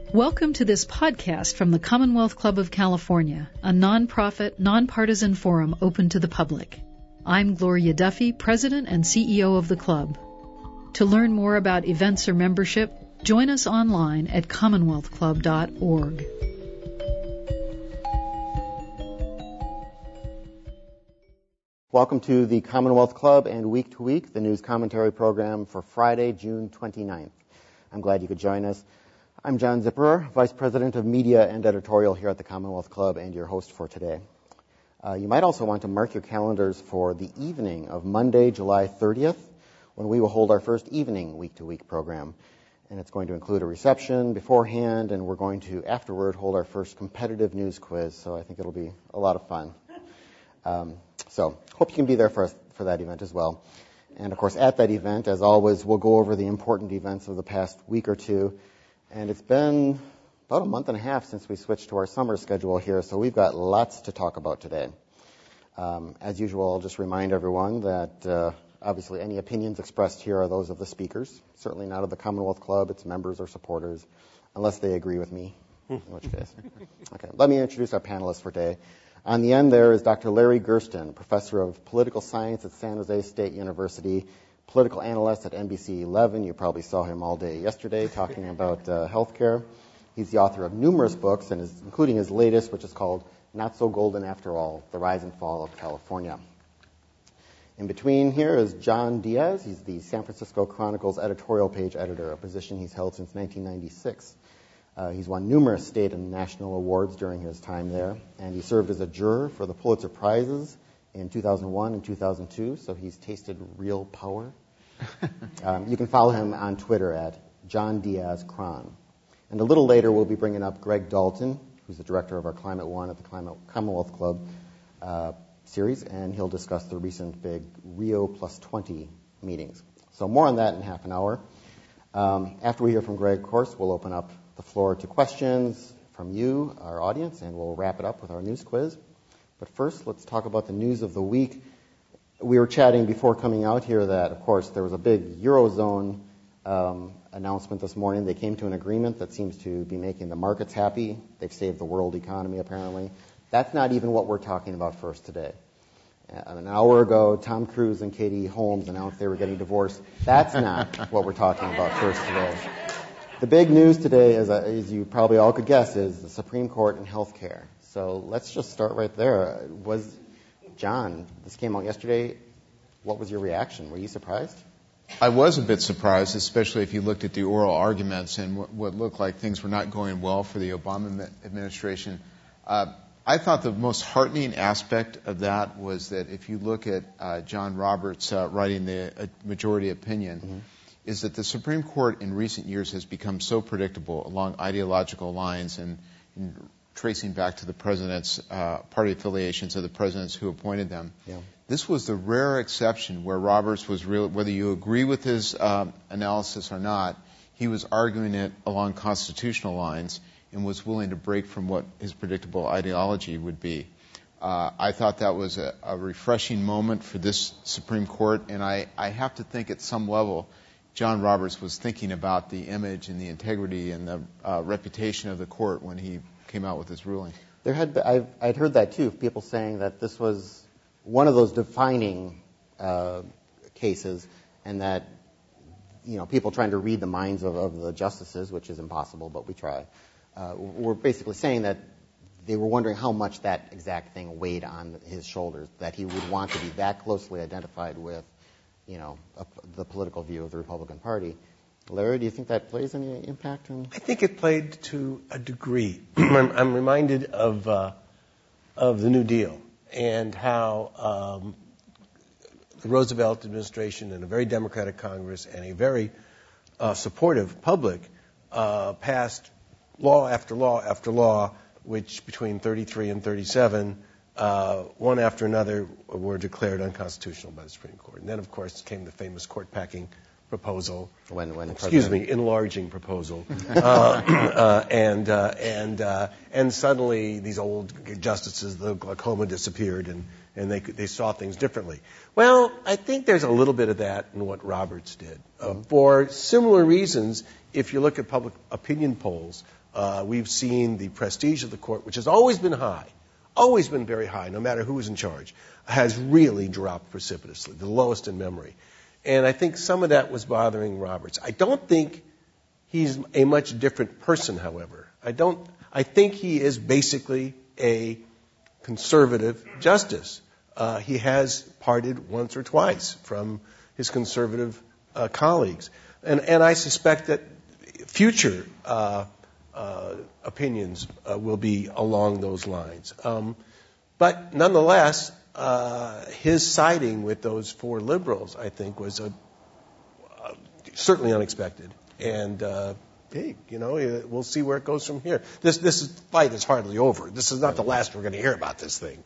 Welcome to this podcast from the Commonwealth Club of California, a nonprofit, nonpartisan forum open to the public. I'm Gloria Duffy, President and CEO of the club. To learn more about events or membership, join us online at commonwealthclub.org. Welcome to the Commonwealth Club and Week to Week, the news commentary program for Friday, June 29th. I'm glad you could join us. I'm John Zipperer, Vice President of Media and Editorial here at the Commonwealth Club and your host for today. You might also want to mark your calendars for the evening of Monday, July 30th, when we will hold our first evening week-to-week program. And it's going to include a reception beforehand, and we're going to, afterward, hold our first competitive news quiz. So I think it'll be a lot of fun. So hope you can be there for that event as well. And, of course, at that event, as always, we'll go over the important events of the past week or two. And it's been about a month and a half since we switched to our summer schedule here, so we've got lots to talk about today. As usual, I'll just remind everyone that obviously any opinions expressed here are those of the speakers, certainly not of the Commonwealth Club, its members or supporters, unless they agree with me, in which case. Okay, let me introduce our panelists for today. On the end there is Dr. Larry Gersten, Professor of Political Science at San Jose State University, political analyst at NBC 11. You probably saw him all day yesterday talking about healthcare. He's the author of numerous books, and including his latest, which is called Not So Golden After All, The Rise and Fall of California. In between here is John Diaz. He's the San Francisco Chronicle's editorial page editor, a position he's held since 1996. He's won numerous state and national awards during his time there, and he served as a juror for the Pulitzer Prizes in 2001 and 2002, so he's tasted real power. You can follow him on Twitter at John Diaz Cron. And a little later, we'll be bringing up Greg Dalton, who's the director of our Climate One at the Commonwealth Club series, and he'll discuss the recent big Rio Plus 20 meetings. So more on that in half an hour. After we hear from Greg, of course, we'll open up the floor to questions from you, our audience, and we'll wrap it up with our news quiz. But first, let's talk about the news of the week. We were chatting before coming out here that, of course, there was a big Eurozone announcement this morning. They came to an agreement that seems to be making the markets happy. They've saved the world economy, apparently. That's not even what we're talking about first today. An hour ago, Tom Cruise and Katie Holmes announced they were getting divorced. That's not what we're talking about first today. The big news today, as you probably all could guess, is the Supreme Court and health care. So let's just start right there. John, this came out yesterday. What was your reaction? Were you surprised? I was a bit surprised, especially if you looked at the oral arguments and what looked like things were not going well for the Obama administration. I thought the most heartening aspect of that was that if you look at John Roberts writing the majority opinion, is that the Supreme Court in recent years has become so predictable along ideological lines and tracing back to the president's party affiliations of the presidents who appointed them. Yeah. This was the rare exception where Roberts was whether you agree with his analysis or not, he was arguing it along constitutional lines and was willing to break from what his predictable ideology would be. I thought that was a refreshing moment for this Supreme Court, and I have to think at some level John Roberts was thinking about the image and the integrity and the reputation of the court when he came out with this ruling. I'd heard that too, people saying that this was one of those defining cases, and that people trying to read the minds of the justices, which is impossible, but we try, were basically saying that they were wondering how much that exact thing weighed on his shoulders, that he would want to be that closely identified with the political view of the Republican Party. Larry, do you think that plays any impact? I think it played to a degree. I'm reminded of the New Deal and how the Roosevelt administration and a very Democratic Congress and a very supportive public passed law after law after law, which between 33 and 37, one after another, were declared unconstitutional by the Supreme Court. And then, of course, came the famous court packing proposal, enlarging proposal, and suddenly these old justices, the glaucoma disappeared, and they saw things differently. Well, I think there's a little bit of that in what Roberts did. For similar reasons, if you look at public opinion polls We've seen the prestige of the court, which has always been high, always been very high, no matter who was in charge, has really dropped precipitously, the lowest in memory. And I think some of that was bothering Roberts. I don't think he's a much different person, however. I think he is basically a conservative justice. He has parted once or twice from his conservative colleagues. And I suspect that future opinions will be along those lines. But nonetheless, his siding with those four liberals, I think, was certainly unexpected. And hey, we'll see where it goes from here. This fight is hardly over. This is not the last we're going to hear about this thing,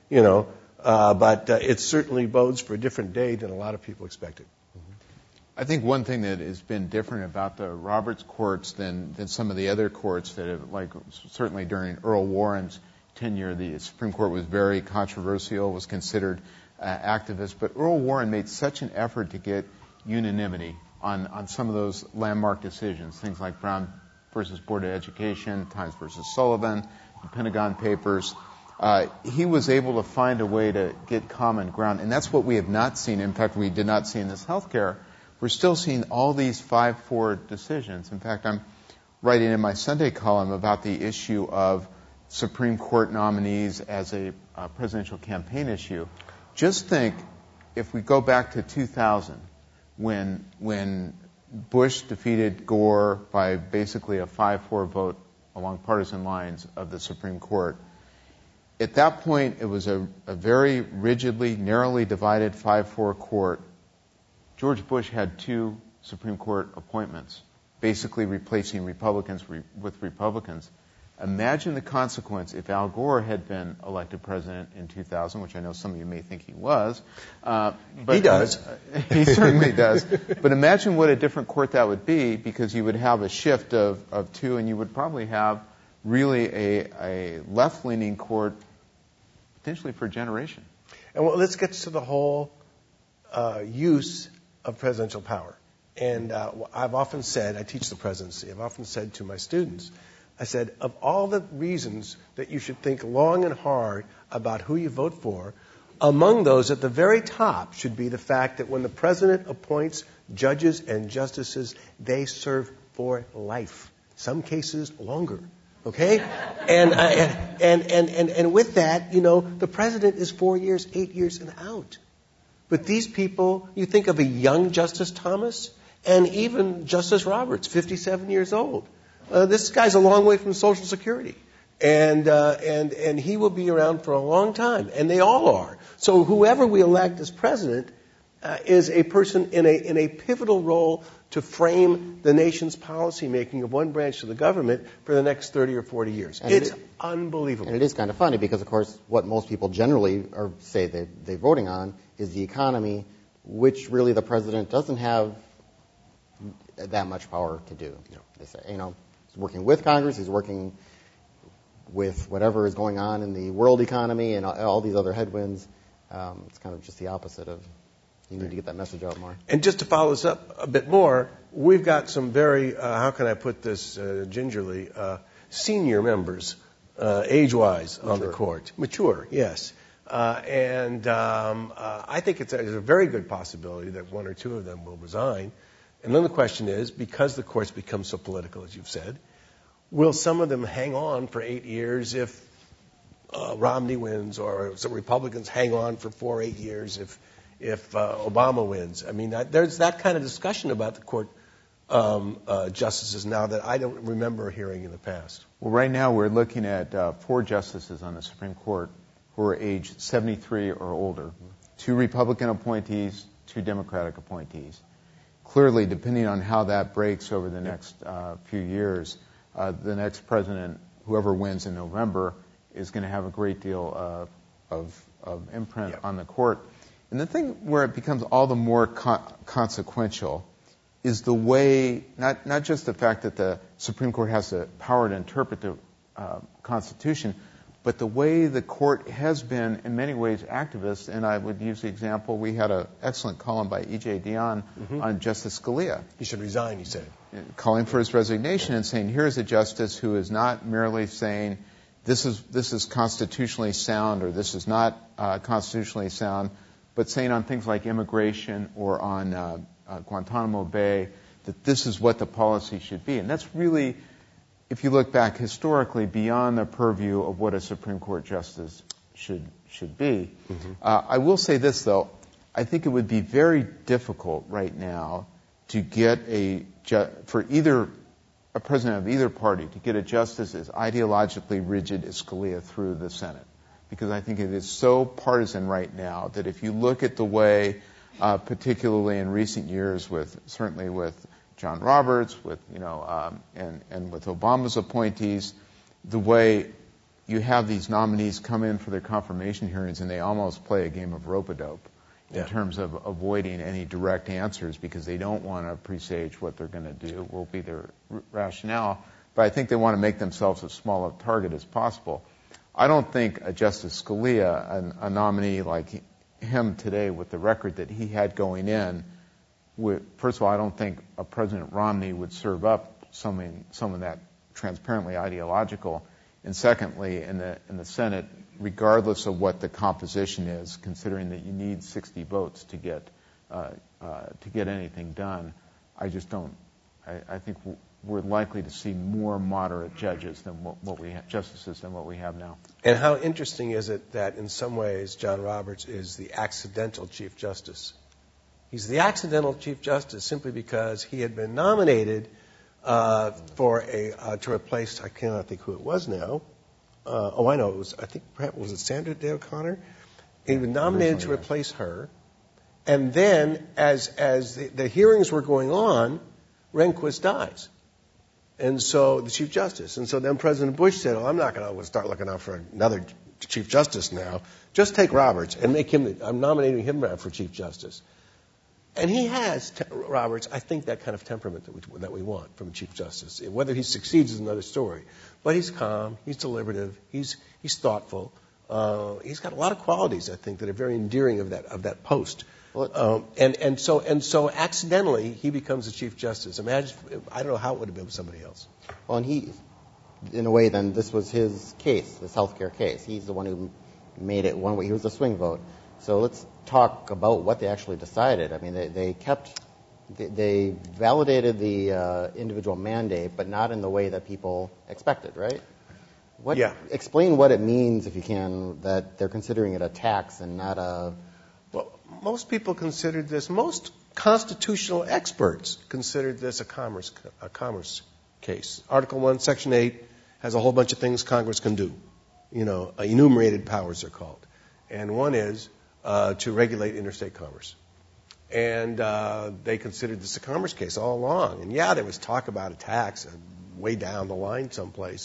But it certainly bodes for a different day than a lot of people expected. I think one thing that has been different about the Roberts courts than some of the other courts that have, like certainly during Earl Warren's tenure, the Supreme Court was very controversial, was considered activist, but Earl Warren made such an effort to get unanimity on some of those landmark decisions, things like Brown versus Board of Education, Times versus Sullivan, the Pentagon Papers. He was able to find a way to get common ground, and that's what we have not seen. In fact, we did not see in this healthcare. We're still seeing all these 5-4 decisions. In fact, I'm writing in my Sunday column about the issue of Supreme Court nominees as a presidential campaign issue. Just think, if we go back to 2000, when Bush defeated Gore by basically a 5-4 vote along partisan lines of the Supreme Court, at that point it was a very rigidly, narrowly divided 5-4 court. George Bush had 2 Supreme Court appointments, basically replacing Republicans with Republicans. Imagine the consequence if Al Gore had been elected president in 2000, which I know some of you may think he was. But he does. He certainly does. But imagine what a different court that would be, because you would have a shift of 2, and you would probably have really a left-leaning court potentially for a generation. And let's get to the whole use of presidential power. And I've often said, I teach the presidency, I've often said to my students, I said, of all the reasons that you should think long and hard about who you vote for, among those at the very top should be the fact that when the president appoints judges and justices, they serve for life. Some cases longer. Okay? And with that, the president is 4 years, 8 years and out. But these people, you think of a young Justice Thomas and even Justice Roberts, 57 years old. This guy's a long way from Social Security. And he will be around for a long time. And they all are. So whoever we elect as president is a person in a pivotal role to frame the nation's policy making of one branch of the government for the next 30 or 40 years. And it's unbelievable. And it is kind of funny because, of course, what most people generally say they're voting on is the economy, which really the president doesn't have that much power to do. They say, he's working with Congress, he's working with whatever is going on in the world economy and all these other headwinds. It's kind of just the opposite of, you need to get that message out more. And just to follow this up a bit more, we've got some very, how can I put this gingerly, senior members, age-wise, on the court. Mature, yes. I think it's a very good possibility that 1 or 2 of them will resign. And then the question is, because the court's become so political, as you've said, will some of them hang on for 8 years if Romney wins, or some Republicans hang on for 4 or 8 years if Obama wins? I mean, there's that kind of discussion about the court justices now that I don't remember hearing in the past. Well, right now we're looking at 4 justices on the Supreme Court who are aged 73 or older, 2 Republican appointees, 2 Democratic appointees. Clearly, depending on how that breaks over the next few years, the next president, whoever wins in November, is going to have a great deal of imprint on the court. And the thing where it becomes all the more consequential is the way, not just the fact that the Supreme Court has the power to interpret the Constitution, But the way the court has been, in many ways, activist, and I would use the example, we had an excellent column by E.J. Dionne on Justice Scalia. He should resign, he said. Calling for his resignation and saying, here's a justice who is not merely saying, this is constitutionally sound or this is not constitutionally sound, but saying on things like immigration or on Guantanamo Bay that this is what the policy should be. And that's really, if you look back historically, beyond the purview of what a Supreme Court justice should be. I will say this, though. I think it would be very difficult right now to get for either a president of either party to get a justice as ideologically rigid as Scalia through the Senate. Because I think it is so partisan right now that if you look at the way, particularly in recent years, certainly with John Roberts, and with Obama's appointees, the way you have these nominees come in for their confirmation hearings and they almost play a game of rope-a-dope in terms of avoiding any direct answers because they don't want to presage what they're going to do, will be their rationale. But I think they want to make themselves as small a target as possible. I don't think a Justice Scalia, a nominee like him today with the record that he had going in, first of all, I don't think a President Romney would serve up someone that transparently ideological. And secondly, in the Senate, regardless of what the composition is, considering that you need 60 votes to get anything done, I just don't. I think we're likely to see more moderate judges than justices than what we have now. And how interesting is it that in some ways John Roberts is the accidental Chief Justice? He's the accidental Chief Justice simply because he had been nominated to replace, I cannot think who it was now. I know, was it Sandra Day O'Connor? He was nominated to replace her. And then, as the hearings were going on, Rehnquist dies. And so, the Chief Justice. And so then President Bush said, I'm not going to start looking out for another Chief Justice now. Just take Roberts and make him, I'm nominating him for Chief Justice. And he has, Roberts, I think, that kind of temperament that we want from a Chief Justice. Whether he succeeds is another story. But he's calm, he's deliberative, he's thoughtful. He's got a lot of qualities, I think, that are very endearing of that post. And so accidentally he becomes the Chief Justice. Imagine, I don't know how it would have been with somebody else. Well, and he, in a way, then this was his case, this healthcare case. He's the one who made it one way. He was the swing vote. So let's talk about what they actually decided. I mean, they validated the individual mandate, but not in the way that people expected, right? Explain what it means, if you can, that they're considering it a tax and not a... Well, most people considered this, most constitutional experts considered this a commerce case. Article 1, Section 8 has a whole bunch of things Congress can do. Enumerated powers are called. And one is to regulate interstate commerce. And they considered this a commerce case all along. And there was talk about a tax way down the line someplace.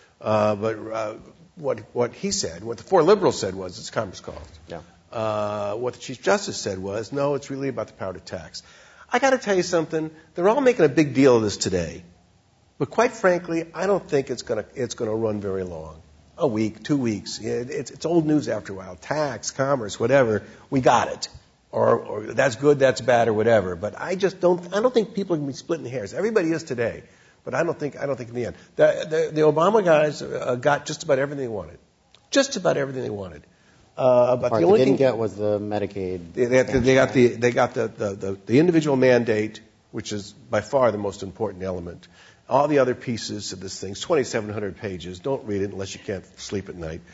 But what he said, what the four liberals said was it's a commerce cause. Yeah. What the Chief Justice said was, no, it's really about the power to tax. I got to tell you something. They're all making a big deal of this today. But quite frankly, I don't think it's going to run very long. A week, 2 weeks. It's old news after a while. Tax, commerce, whatever. We got it. Or that's good, that's bad, or whatever. But I don't think people can be splitting hairs. Everybody is today. But I don't think in the end. The Obama guys got just about everything they wanted. Just about everything they wanted. But the only thing they didn't get was the Medicaid. They got the individual mandate, which is by far the most important element. All the other pieces of this thing, 2,700 pages. Don't read it unless you can't sleep at night.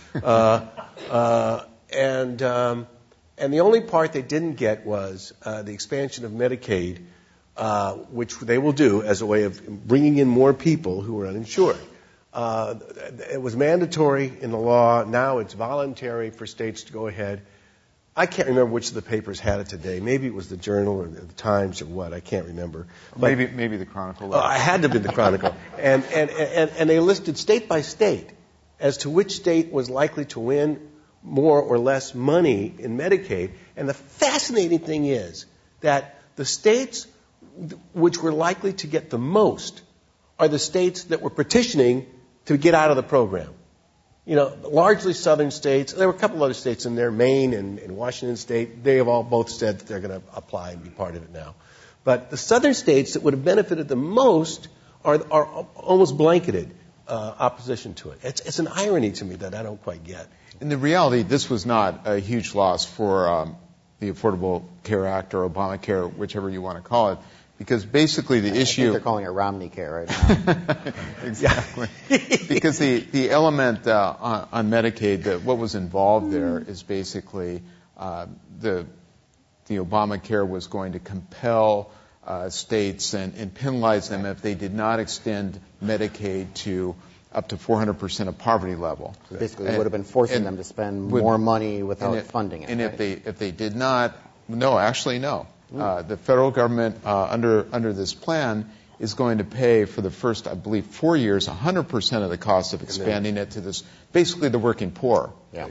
And the only part they didn't get was the expansion of Medicaid, which they will do as a way of bringing in more people who are uninsured. It was mandatory in the law. Now it's voluntary for states to go ahead. I can't remember which of the papers had it today. Maybe it was the Journal or the Times or what. I can't remember. But maybe the Chronicle. I had to be the Chronicle. And they listed state by state as to which state was likely to win more or less money in Medicaid. And the fascinating thing is that the states which were likely to get the most are the states that were petitioning to get out of the program. largely southern states. There were a couple other states in there, Maine and Washington State. They have all both said that they're going to apply and be part of it now. But the southern states that would have benefited the most are almost blanketed opposition to it. It's an irony to me that I don't quite get. In the reality, this was not a huge loss for the Affordable Care Act or Obamacare, whichever you want to call it, because basically the issue... I think they're calling it Romney Care right now. Exactly. Because the element on Medicaid, what was involved there is basically the Obamacare was going to compel states and penalize them if they did not extend Medicaid to up to 400% of poverty level. So basically, it would have been forcing them to spend more money without funding it. And right? if they did not, no. The federal government under this plan is going to pay for the first, I believe, 4 years, 100% of the cost of expanding it to this, basically the working poor. Yeah.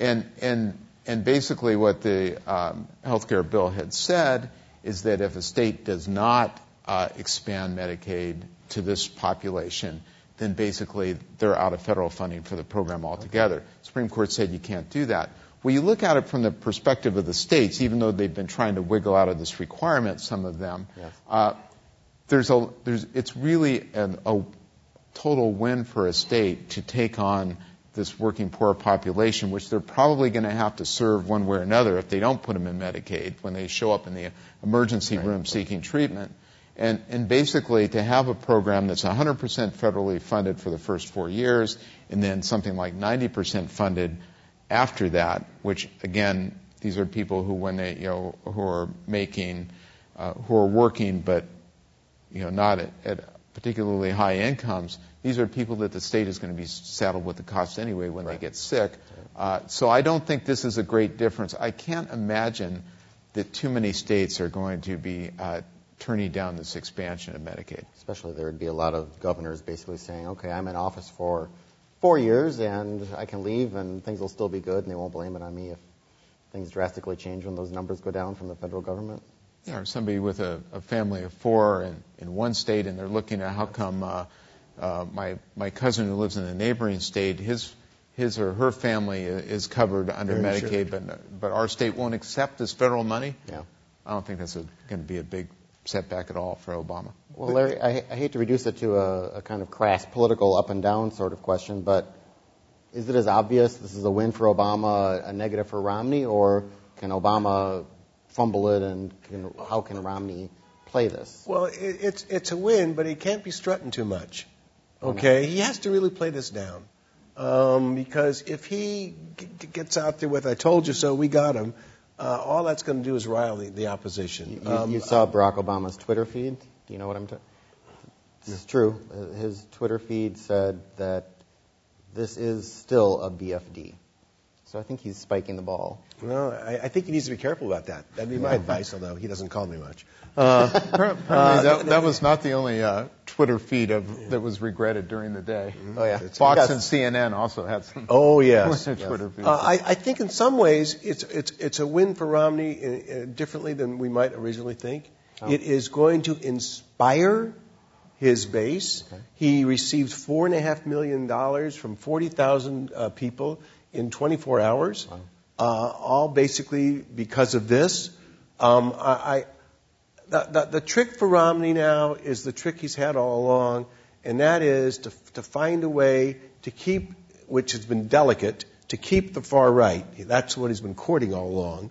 And basically what the health care bill had said is that if a state does not expand Medicaid to this population, then basically they're out of federal funding for the program altogether. Okay. Supreme Court said you can't do that. Well, you look at it from the perspective of the states, even though they've been trying to wiggle out of this requirement, some of them, yes. It's really a total win for a state to take on this working poor population, which they're probably going to have to serve one way or another if they don't put them in Medicaid when they show up in the emergency room seeking treatment. And basically to have a program that's 100% federally funded for the first 4 years and then something like 90% funded after that, which again, these are people who when they, who are making, who are working but, not at particularly high incomes, these are people that the state is going to be saddled with the cost anyway when they get sick. So I don't think this is a great difference. I can't imagine that too many states are going to be turning down this expansion of Medicaid. Especially there would be a lot of governors basically saying, okay, I'm in office for 4 years and I can leave and things will still be good and they won't blame it on me if things drastically change when those numbers go down from the federal government. Yeah, or somebody with a family of 4 in one state and they're looking at how come my cousin who lives in a neighboring state, his or her family is covered under Medicaid, but our state won't accept this federal money. Yeah. I don't think that's going to be a big setback at all for Obama. Well, Larry, I hate to reduce it to a kind of crass political up and down sort of question, but is it as obvious this is a win for Obama, a negative for Romney, or can Obama fumble it and how can Romney play this? Well, it's a win, but he can't be strutting too much. Okay? He has to really play this down. Because if he gets out there with, I told you so, we got him, all that's going to do is rile the opposition. You saw Barack Obama's Twitter feed? Do you know what I'm talking about? This is true. His Twitter feed said that this is still a BFD. So I think he's spiking the ball. Well, I think he needs to be careful about that. That'd be my advice, although he doesn't call me much. That was not the only Twitter feed that was regretted during the day. Oh, yeah. Fox and CNN also had some. Oh, yes. Twitter feeds. I think in some ways it's a win for Romney differently than we might originally think. Oh. It is going to inspire his base. Okay. He received $4.5 million from 40,000 people in 24 hours, wow. All basically because of this. The trick for Romney now is the trick he's had all along, and that is to find a way to keep, which has been delicate, to keep the far right. That's what he's been courting all along,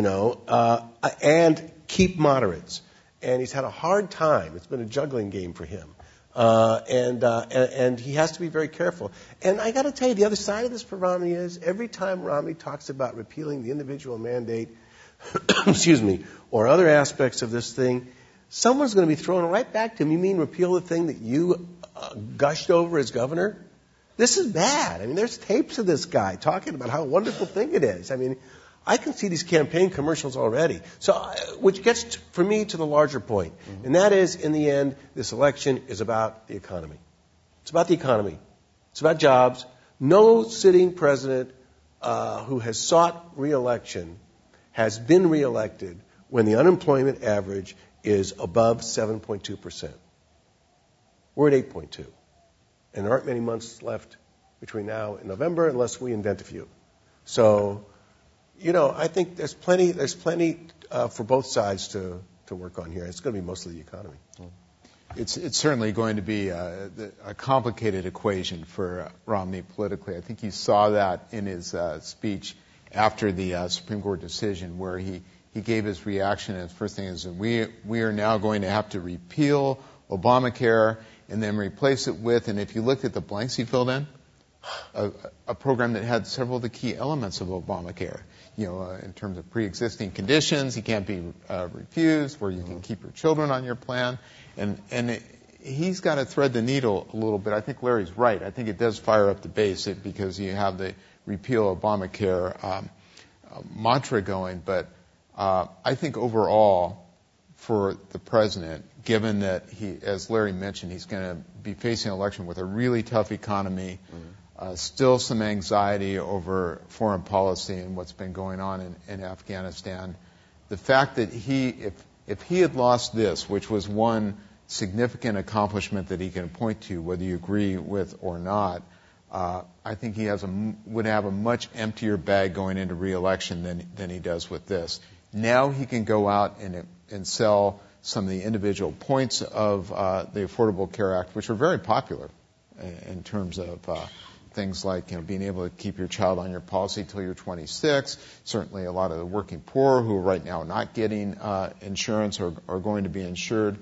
and keep moderates. And he's had a hard time. It's been a juggling game for him. And he has to be very careful. And I got to tell you, the other side of this for Romney is every time Romney talks about repealing the individual mandate, excuse me, or other aspects of this thing, someone's going to be thrown right back to him. You mean repeal the thing that you gushed over as governor? This is bad. I mean, there's tapes of this guy talking about how wonderful thing it is. I mean, I can see these campaign commercials already. So, which gets, for me, to the larger point. Mm-hmm. And that is, in the end, this election is about the economy. It's about the economy. It's about jobs. No sitting president who has sought re-election has been re-elected when the unemployment average is above 7.2%. We're at 8.2. And there aren't many months left between now and November unless we invent a few. So, I think there's plenty for both sides to work on here. It's going to be mostly the economy. It's certainly going to be a complicated equation for Romney politically. I think you saw that in his speech after the Supreme Court decision, where he gave his reaction, and his first thing is, we are now going to have to repeal Obamacare and then replace it with, and if you looked at the blanks he filled in, a program that had several of the key elements of Obamacare. In terms of pre-existing conditions, he can't be refused, where you can keep your children on your plan. And he's got to thread the needle a little bit. I think Larry's right. I think it does fire up the base because you have the repeal Obamacare mantra going. But I think overall, for the president, given that as Larry mentioned, he's going to be facing an election with a really tough economy, still some anxiety over foreign policy and what's been going on in Afghanistan. The fact that if he had lost this, which was one significant accomplishment that he can point to, whether you agree with or not, I think he would have a much emptier bag going into re-election than he does with this. Now he can go out and sell some of the individual points of the Affordable Care Act, which are very popular in terms of things like being able to keep your child on your policy till you're 26. Certainly, a lot of the working poor who are right now not getting insurance are going to be insured.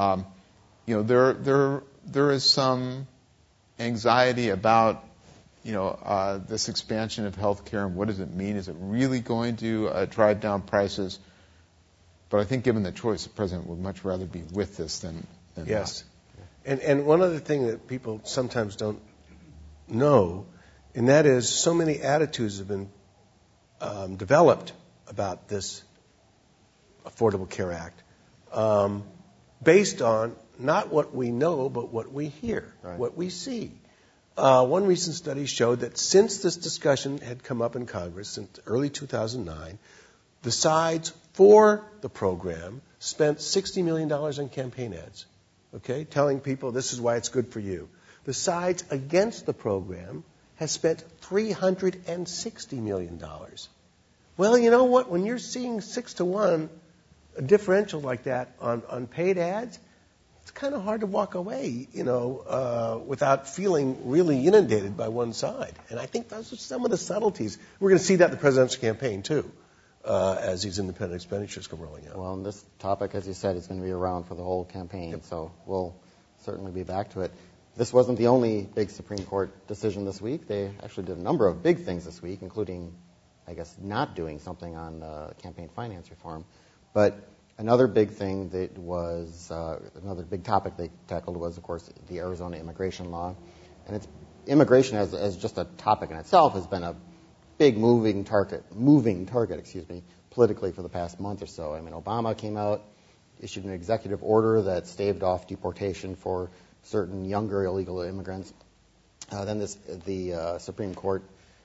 There is some anxiety about this expansion of health care and what does it mean? Is it really going to drive down prices? But I think given the choice, the president would much rather be with this than yes. Not. And one other thing that people sometimes don't know, and that is so many attitudes have been developed about this Affordable Care Act based on not what we know, but what we hear, right, what we see. One recent study showed that since this discussion had come up in Congress, since early 2009, the sides for the program spent $60 million on campaign ads, telling people this is why it's good for you. The sides against the program has spent $360 million. Well, you know what? When you're seeing 6-to-1, a differential like that on paid ads, it's kind of hard to walk away, without feeling really inundated by one side. And I think those are some of the subtleties. We're going to see that in the presidential campaign, too, as these independent expenditures come rolling out. Well, and this topic, as you said, is going to be around for the whole campaign, yep. So we'll certainly be back to it. This wasn't the only big Supreme Court decision this week. They actually did a number of big things this week, including, I guess, not doing something on campaign finance reform. But another big thing that was, another big topic they tackled was, of course, the Arizona immigration law. And immigration as just a topic in itself has been a big moving target, politically for the past month or so. I mean, Obama came out, issued an executive order that staved off deportation for certain younger illegal immigrants. Then the Supreme Court,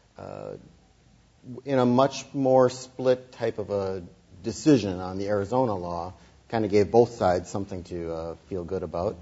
in a much more split type of a decision on the Arizona law, kind of gave both sides something to feel good about.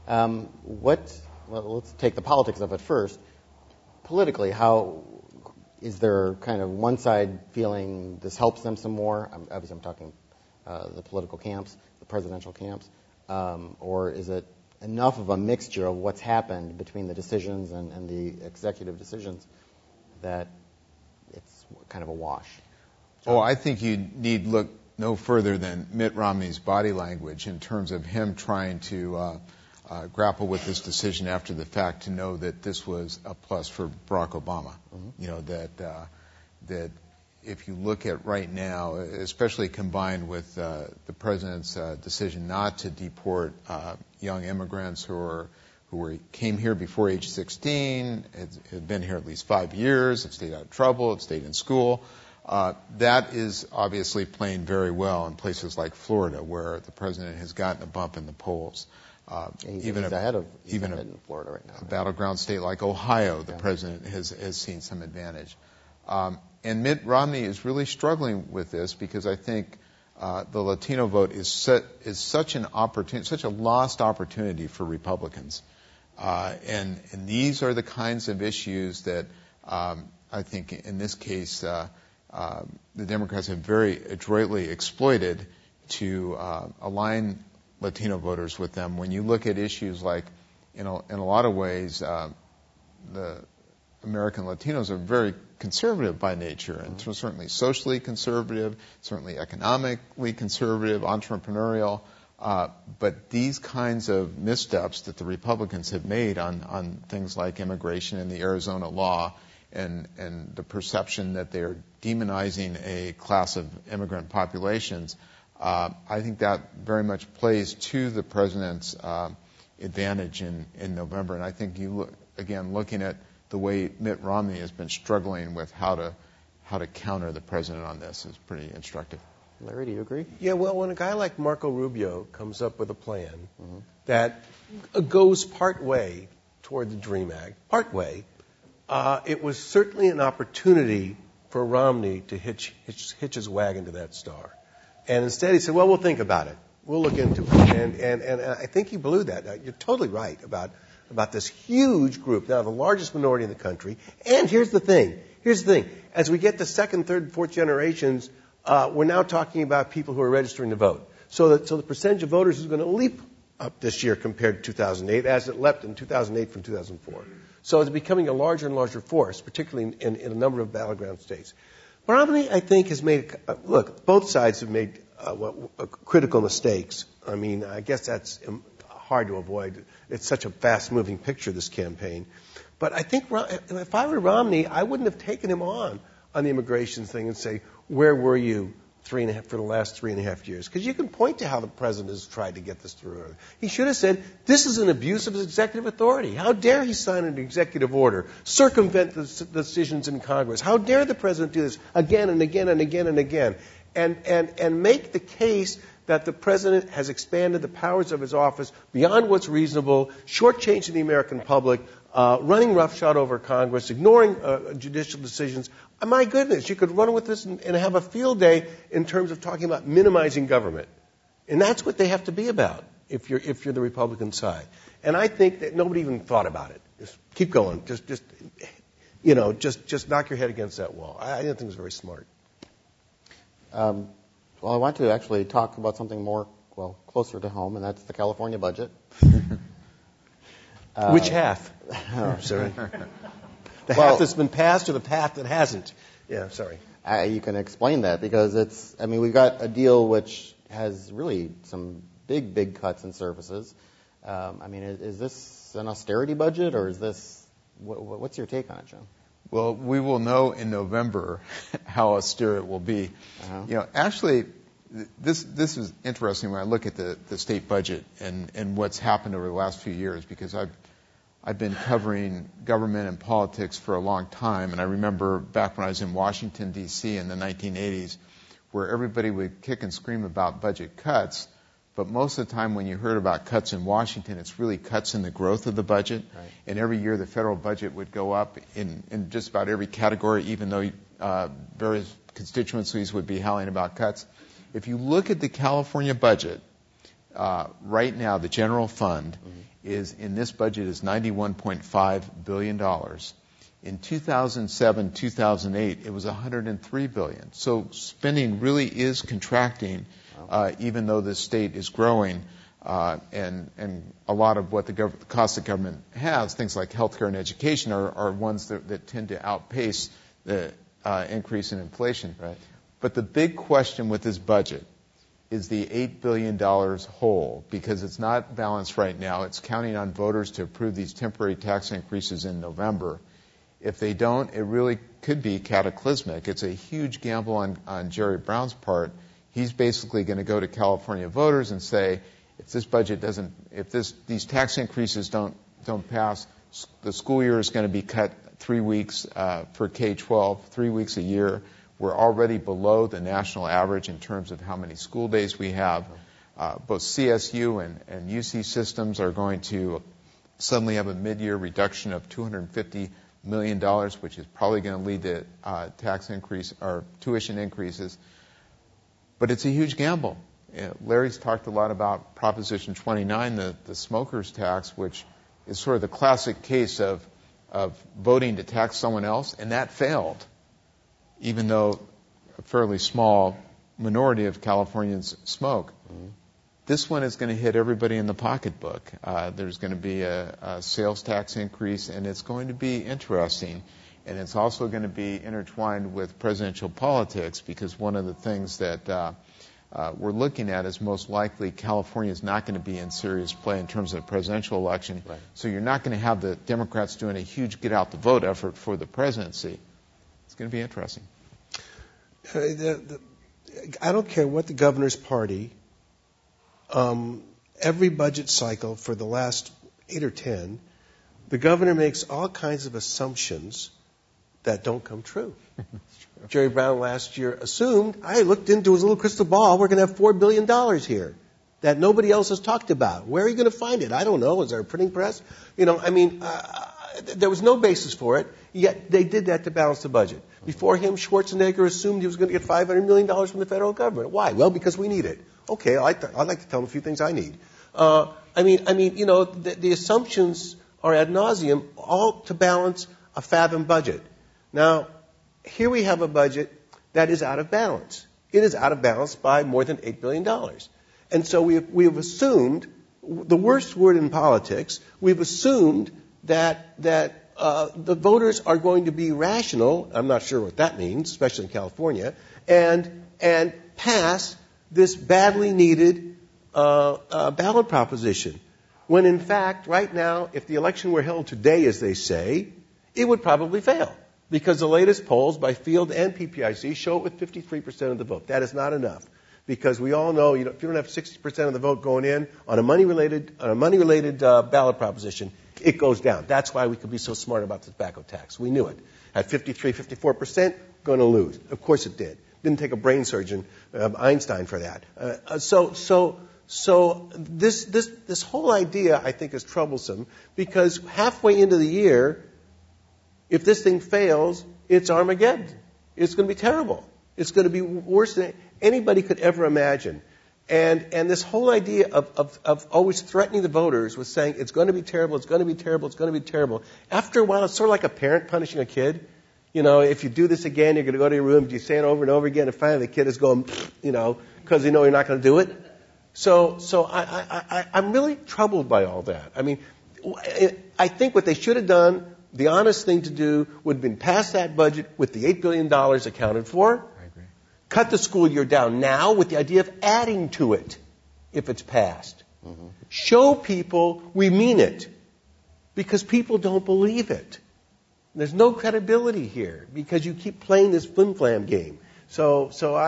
Let's take the politics of it first. Politically, how is there kind of one side feeling this helps them some more? Obviously, I'm talking the political camps, the presidential camps, or is it enough of a mixture of what's happened between the decisions and the executive decisions that it's kind of a wash? Oh, I think you need look no further than Mitt Romney's body language in terms of him trying to grapple with this decision after the fact to know that this was a plus for Barack Obama. Mm-hmm. That if you look at right now, especially combined with the president's decision not to deport young immigrants who came here before age 16, had been here at least 5 years, have stayed out of trouble, have stayed in school. That is obviously playing very well in places like Florida, where the president has gotten a bump in the polls. He's ahead in Florida right now. A battleground state like Ohio, the president has seen some advantage. And Mitt Romney is really struggling with this because I think the Latino vote is such an opportunity, such a lost opportunity for Republicans. And these are the kinds of issues that I think in this case the Democrats have very adroitly exploited to align Latino voters with them. When you look at issues like, in a lot of ways, the American Latinos are very conservative by nature, and certainly socially conservative, certainly economically conservative, entrepreneurial. But these kinds of missteps that the Republicans have made on things like immigration and the Arizona law and the perception that they're demonizing a class of immigrant populations, I think that very much plays to the president's advantage in November. And I think looking at the way Mitt Romney has been struggling with how to counter the president on this is pretty instructive. Larry, do you agree? Yeah, well, when a guy like Marco Rubio comes up with a plan that goes part way toward the DREAM Act, part way, it was certainly an opportunity for Romney to hitch his wagon to that star. And instead he said, well, we'll think about it. We'll look into it. And I think he blew that. You're totally right about this huge group, now the largest minority in the country. And here's the thing. As we get to second, third, fourth generations, we're now talking about people who are registering to vote. So the percentage of voters is going to leap up this year compared to 2008, as it leapt in 2008 from 2004. So it's becoming a larger and larger force, particularly in a number of battleground states. Romney, I think, has made, look, both sides have made critical mistakes. I mean, I guess that's hard to avoid. It's such a fast-moving picture, this campaign. But I think if I were Romney, I wouldn't have taken him on the immigration thing and say, where were you for the last 3.5 years? Because you can point to how the president has tried to get this through. He should have said, this is an abuse of his executive authority. How dare he sign an executive order, circumvent the decisions in Congress? How dare the president do this again and again and again and again? And make the case that the president has expanded the powers of his office beyond what's reasonable, shortchanging the American public, running roughshod over Congress, ignoring judicial decisions. My goodness, you could run with this and have a field day in terms of talking about minimizing government. And that's what they have to be about if you're the Republican side. And I think that nobody even thought about it. Just keep going. Just knock your head against that wall. I didn't think it was very smart. Well, I want to actually talk about something more, closer to home, and that's the California budget. Which half? Sorry. The half that's been passed or the half that hasn't? Yeah, sorry. You can explain that because we've got a deal which has really some big cuts in services. Is this an austerity budget or is this, what's your take on it, John? Well, we will know in November how austere it will be. Uh-huh. Actually, this is interesting when I look at the state budget and what's happened over the last few years, because I've been covering government and politics for a long time, and I remember back when I was in Washington, D.C. in the 1980s, where everybody would kick and scream about budget cuts, but most of the time when you heard about cuts in Washington, it's really cuts in the growth of the budget. Right. And every year the federal budget would go up in just about every category, even though various constituencies would be howling about cuts. If you look at the California budget, right now the general fund is in this budget is $91.5 billion. In 2007, 2008, it was $103 billion. So spending really is contracting, even though the state is growing. And a lot of what the cost of government has, things like healthcare and education, are ones that tend to outpace the increase in inflation. Right. But the big question with this budget is the $8 billion hole, because it's not balanced right now. It's counting on voters to approve these temporary tax increases in November. If they don't, it really could be cataclysmic. It's a huge gamble on Jerry Brown's part. He's basically going to go to California voters and say, if these tax increases don't pass, the school year is going to be cut 3 weeks for K-12, 3 weeks a year. We're already below the national average in terms of how many school days we have. Both CSU and UC systems are going to suddenly have a mid-year reduction of $250 million, which is probably going to lead to tax increase or tuition increases. But it's a huge gamble. Larry's talked a lot about Proposition 29, the smoker's tax, which is sort of the classic case of voting to tax someone else, and that failed, even though a fairly small minority of Californians smoke. Mm-hmm. This one is going to hit everybody in the pocketbook. There's going to be a sales tax increase, and it's going to be interesting. And it's also going to be intertwined with presidential politics, because one of the things that we're looking at is most likely California is not going to be in serious play in terms of the presidential election. Right. So you're not going to have the Democrats doing a huge get-out-the-vote effort for the presidency. It's going to be interesting. I don't care what the governor's party, every budget cycle for the last 8 or 10, the governor makes all kinds of assumptions that don't come true. Jerry Brown last year assumed, I looked into his little crystal ball, we're going to have $4 billion here that nobody else has talked about. Where are you going to find it? I don't know. Is there a printing press? There was no basis for it, yet they did that to balance the budget. Before him, Schwarzenegger assumed he was going to get $500 million from the federal government. Why? Well, because we need it. Okay, I'd like to tell him a few things I need. The assumptions are ad nauseum, all to balance a fathom budget. Now, here we have a budget that is out of balance. It is out of balance by more than $8 billion. And so we have assumed, the worst word in politics, we've assumed that the voters are going to be rational, I'm not sure what that means, especially in California, and pass this badly needed ballot proposition. When in fact, right now, if the election were held today, as they say, it would probably fail. Because the latest polls by Field and PPIC show it with 53% of the vote. That is not enough. Because we all know, if you don't have 60% of the vote going in on a money-related ballot proposition, it goes down. That's why we could be so smart about the tobacco tax. We knew it. At 53, 54%, going to lose. Of course it did. Didn't take a brain surgeon, Einstein, for that. So this whole idea, I think, is troublesome, because halfway into the year, if this thing fails, it's Armageddon. It's going to be terrible. It's going to be worse than anybody could ever imagine. And this whole idea of always threatening the voters with saying it's going to be terrible, it's going to be terrible, it's going to be terrible. After a while, it's sort of like a parent punishing a kid. If you do this again, you're going to go to your room. You say it over and over again, and finally the kid is going, because you're not going to do it. So I'm really troubled by all that. I mean, I think what they should have done, the honest thing to do, would have been pass that budget with the $8 billion accounted for. I agree. Cut the school year down now with the idea of adding to it if it's passed. Mm-hmm. Show people we mean it, because people don't believe it. There's no credibility here because you keep playing this flim-flam game. So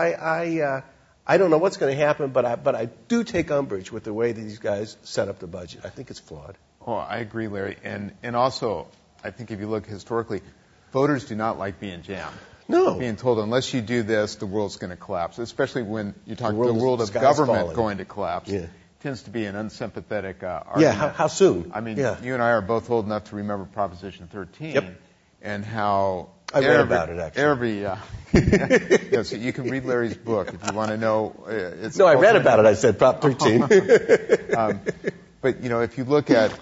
I don't know what's going to happen, but I do take umbrage with the way that these guys set up the budget. I think it's flawed. Oh, I agree, Larry. And also, I think if you look historically, voters do not like being jammed. No. Being told, unless you do this, the world's going to collapse, especially when you talk about the world of government going to collapse. Yeah. Tends to be an unsympathetic argument. Yeah, how soon? I mean, you and I are both old enough to remember Proposition 13. Yep. And how I read about it, actually. Yes, you can read Larry's book if you want to know. I read about it. I said Prop 13. But if you look at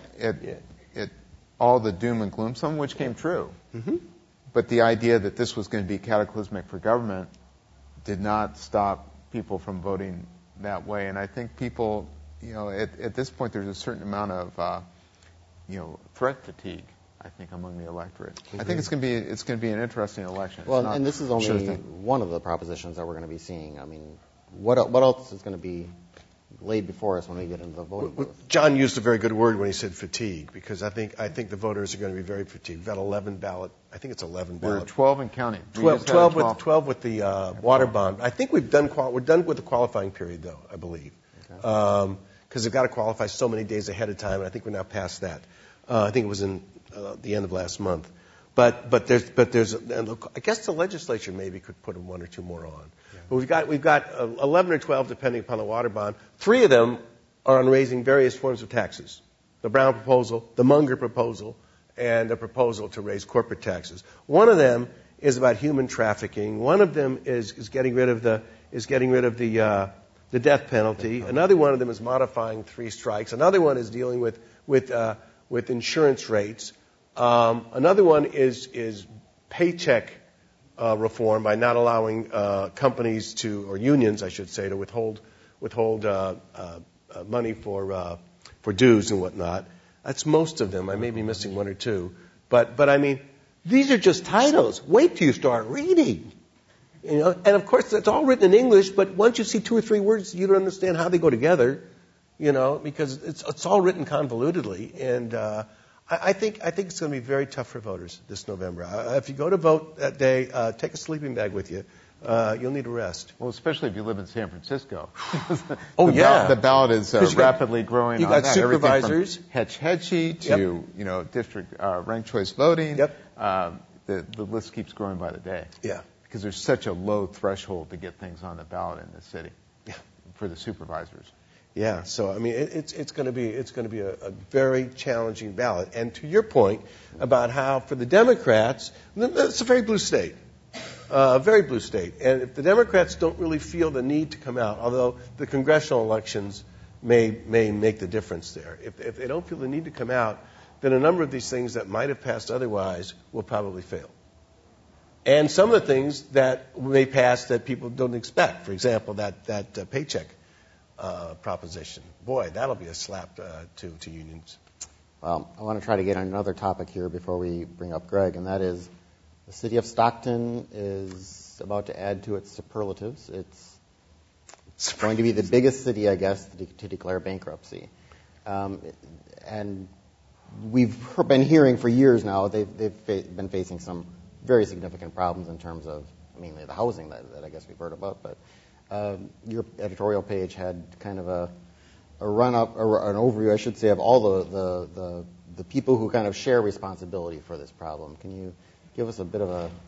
all the doom and gloom, some of which came true, mm-hmm. but the idea that this was going to be cataclysmic for government did not stop people from voting that way. And I think people, at this point, there's a certain amount of, threat fatigue, I think, among the electorate. Mm-hmm. I think it's going to be an interesting election. Well, and this is only one of the propositions that we're going to be seeing. I mean, what else is going to be laid before us when we get into the voting booth? John used a very good word when he said fatigue, because I think the voters are going to be very fatigued. We've got 11 ballot. I think it's 11 ballot. We're 12 and counting. 12 with the water bond. I think we're done with the qualifying period, though, I believe. Okay. Because they've got to qualify so many days ahead of time, and I think we're now past that. I think it was in the end of last month. But there's I guess the legislature maybe could put one or two more on. Yeah. But we've got 11 or 12 depending upon the water bond. 3 of them are on raising various forms of taxes: the Brown proposal, the Munger proposal, and a proposal to raise corporate taxes. One of them is about human trafficking. One of them is getting rid of the death penalty. Another one of them is modifying 3 strikes. Another one is dealing with with insurance rates. Another one is paycheck reform by not allowing companies to, or unions, I should say, to withhold money for dues and whatnot. That's most of them. I may be missing one or two, but I mean, these are just titles. Wait till you start reading. You know, and of course it's all written in English, but once you see 2 or 3 words, you don't understand how they go together. You know, because it's all written convolutedly, and I think it's going to be very tough for voters this November. If you go to vote that day, take a sleeping bag with you. You'll need a rest. Well, especially if you live in San Francisco. The ballot is rapidly growing. You got supervisors, Hetch-Hetchy to district ranked choice voting. Yep. The list keeps growing by the day. Yeah. Because there's such a low threshold to get things on the ballot in the city. Yeah. For the supervisors. Yeah, so I mean, it's going to be a very challenging ballot. And to your point about how for the Democrats, it's a very blue state, very blue state. And if the Democrats don't really feel the need to come out, although the congressional elections may make the difference there, if they don't feel the need to come out, then a number of these things that might have passed otherwise will probably fail. And some of the things that may pass that people don't expect, for example, that paycheck proposition. Boy, that'll be a slap to unions. Well, I want to try to get on another topic here before we bring up Greg, and that is the city of Stockton is about to add to its superlatives. It's going to be the biggest city, I guess, to declare bankruptcy. And we've been hearing for years now they've been facing some very significant problems in terms of, mainly the housing that I guess we've heard about, but your editorial page had kind of a run-up, or an overview, I should say, of all the people who kind of share responsibility for this problem. Can you give us a bit of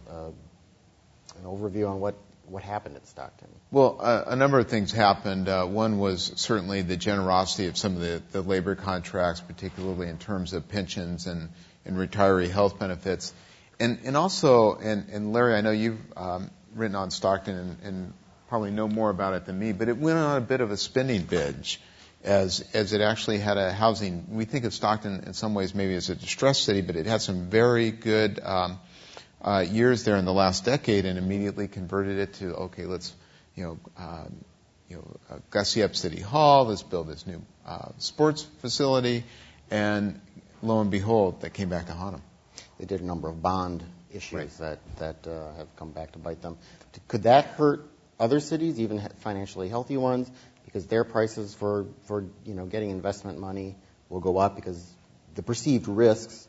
an overview on what happened at Stockton? Well, a number of things happened. One was certainly the generosity of some of the labor contracts, particularly in terms of pensions and retiree health benefits. And also, and Larry, I know you've written on Stockton and probably know more about it than me, but it went on a bit of a spending binge as it actually had a housing. We think of Stockton in some ways maybe as a distressed city, but it had some very good years there in the last decade and immediately converted it to, okay, let's, gussy up City Hall, let's build this new sports facility, and lo and behold, that came back to haunt them. They did a number of bond issues that have come back to bite them. Could that hurt other cities, even financially healthy ones, because their prices for getting investment money will go up because the perceived risks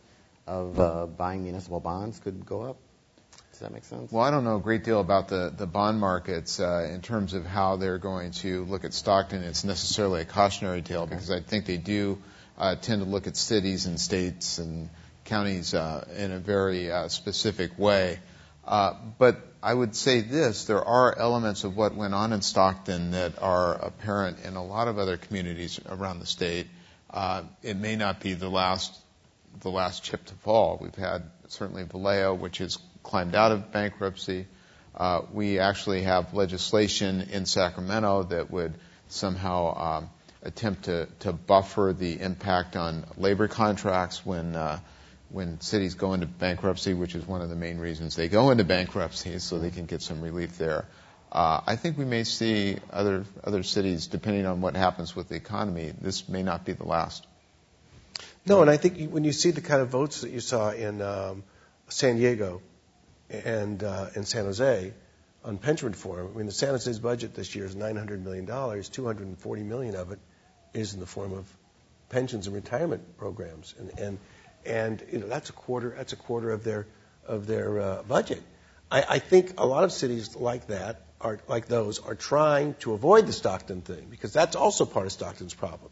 of buying municipal bonds could go up? Does that make sense? Well, I don't know a great deal about the bond markets in terms of how they're going to look at Stockton. It's necessarily a cautionary tale because I think they do tend to look at cities and states and counties in a very specific way. But I would say this, there are elements of what went on in Stockton that are apparent in a lot of other communities around the state. It may not be the last chip to fall. We've had certainly Vallejo, which has climbed out of bankruptcy. We actually have legislation in Sacramento that would somehow attempt to buffer the impact on labor contracts when cities go into bankruptcy, which is one of the main reasons they go into bankruptcy, so they can get some relief there. I think we may see other cities, depending on what happens with the economy, this may not be the last. No, and I think when you see the kind of votes that you saw in San Diego and in San Jose on pension reform, I mean, the San Jose's budget this year is $900 million. $240 million of it is in the form of pensions and retirement programs, and that's a quarter of their budget. I think a lot of cities like those are trying to avoid the Stockton thing because that's also part of Stockton's problem.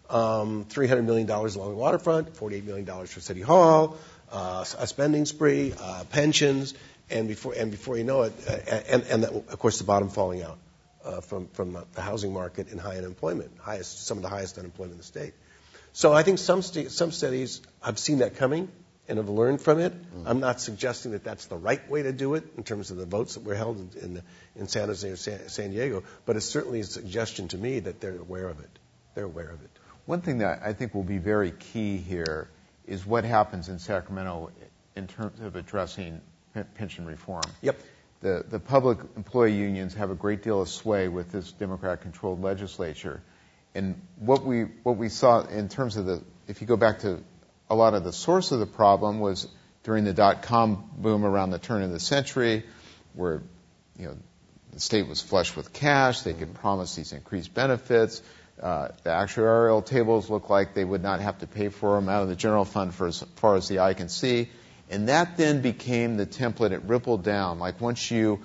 $300 million along the waterfront, $48 million for City Hall, a spending spree, pensions, and before you know it, and of course the bottom falling out from the housing market and high unemployment, some of the highest unemployment in the state. So I think some cities have seen that coming and have learned from it. I'm not suggesting that that's the right way to do it in terms of the votes that were held in San Jose or San Diego, but it's certainly a suggestion to me that they're aware of it. They're aware of it. One thing that I think will be very key here is what happens in Sacramento in terms of addressing pension reform. Yep. The public employee unions have a great deal of sway with this Democrat-controlled legislature. And what we saw in terms of if you go back to a lot of the source of the problem was during the dot-com boom around the turn of the century, where the state was flush with cash, they could promise these increased benefits. The actuarial tables looked like they would not have to pay for them out of the general fund for as far as the eye can see. And that then became the template. It rippled down. Like once you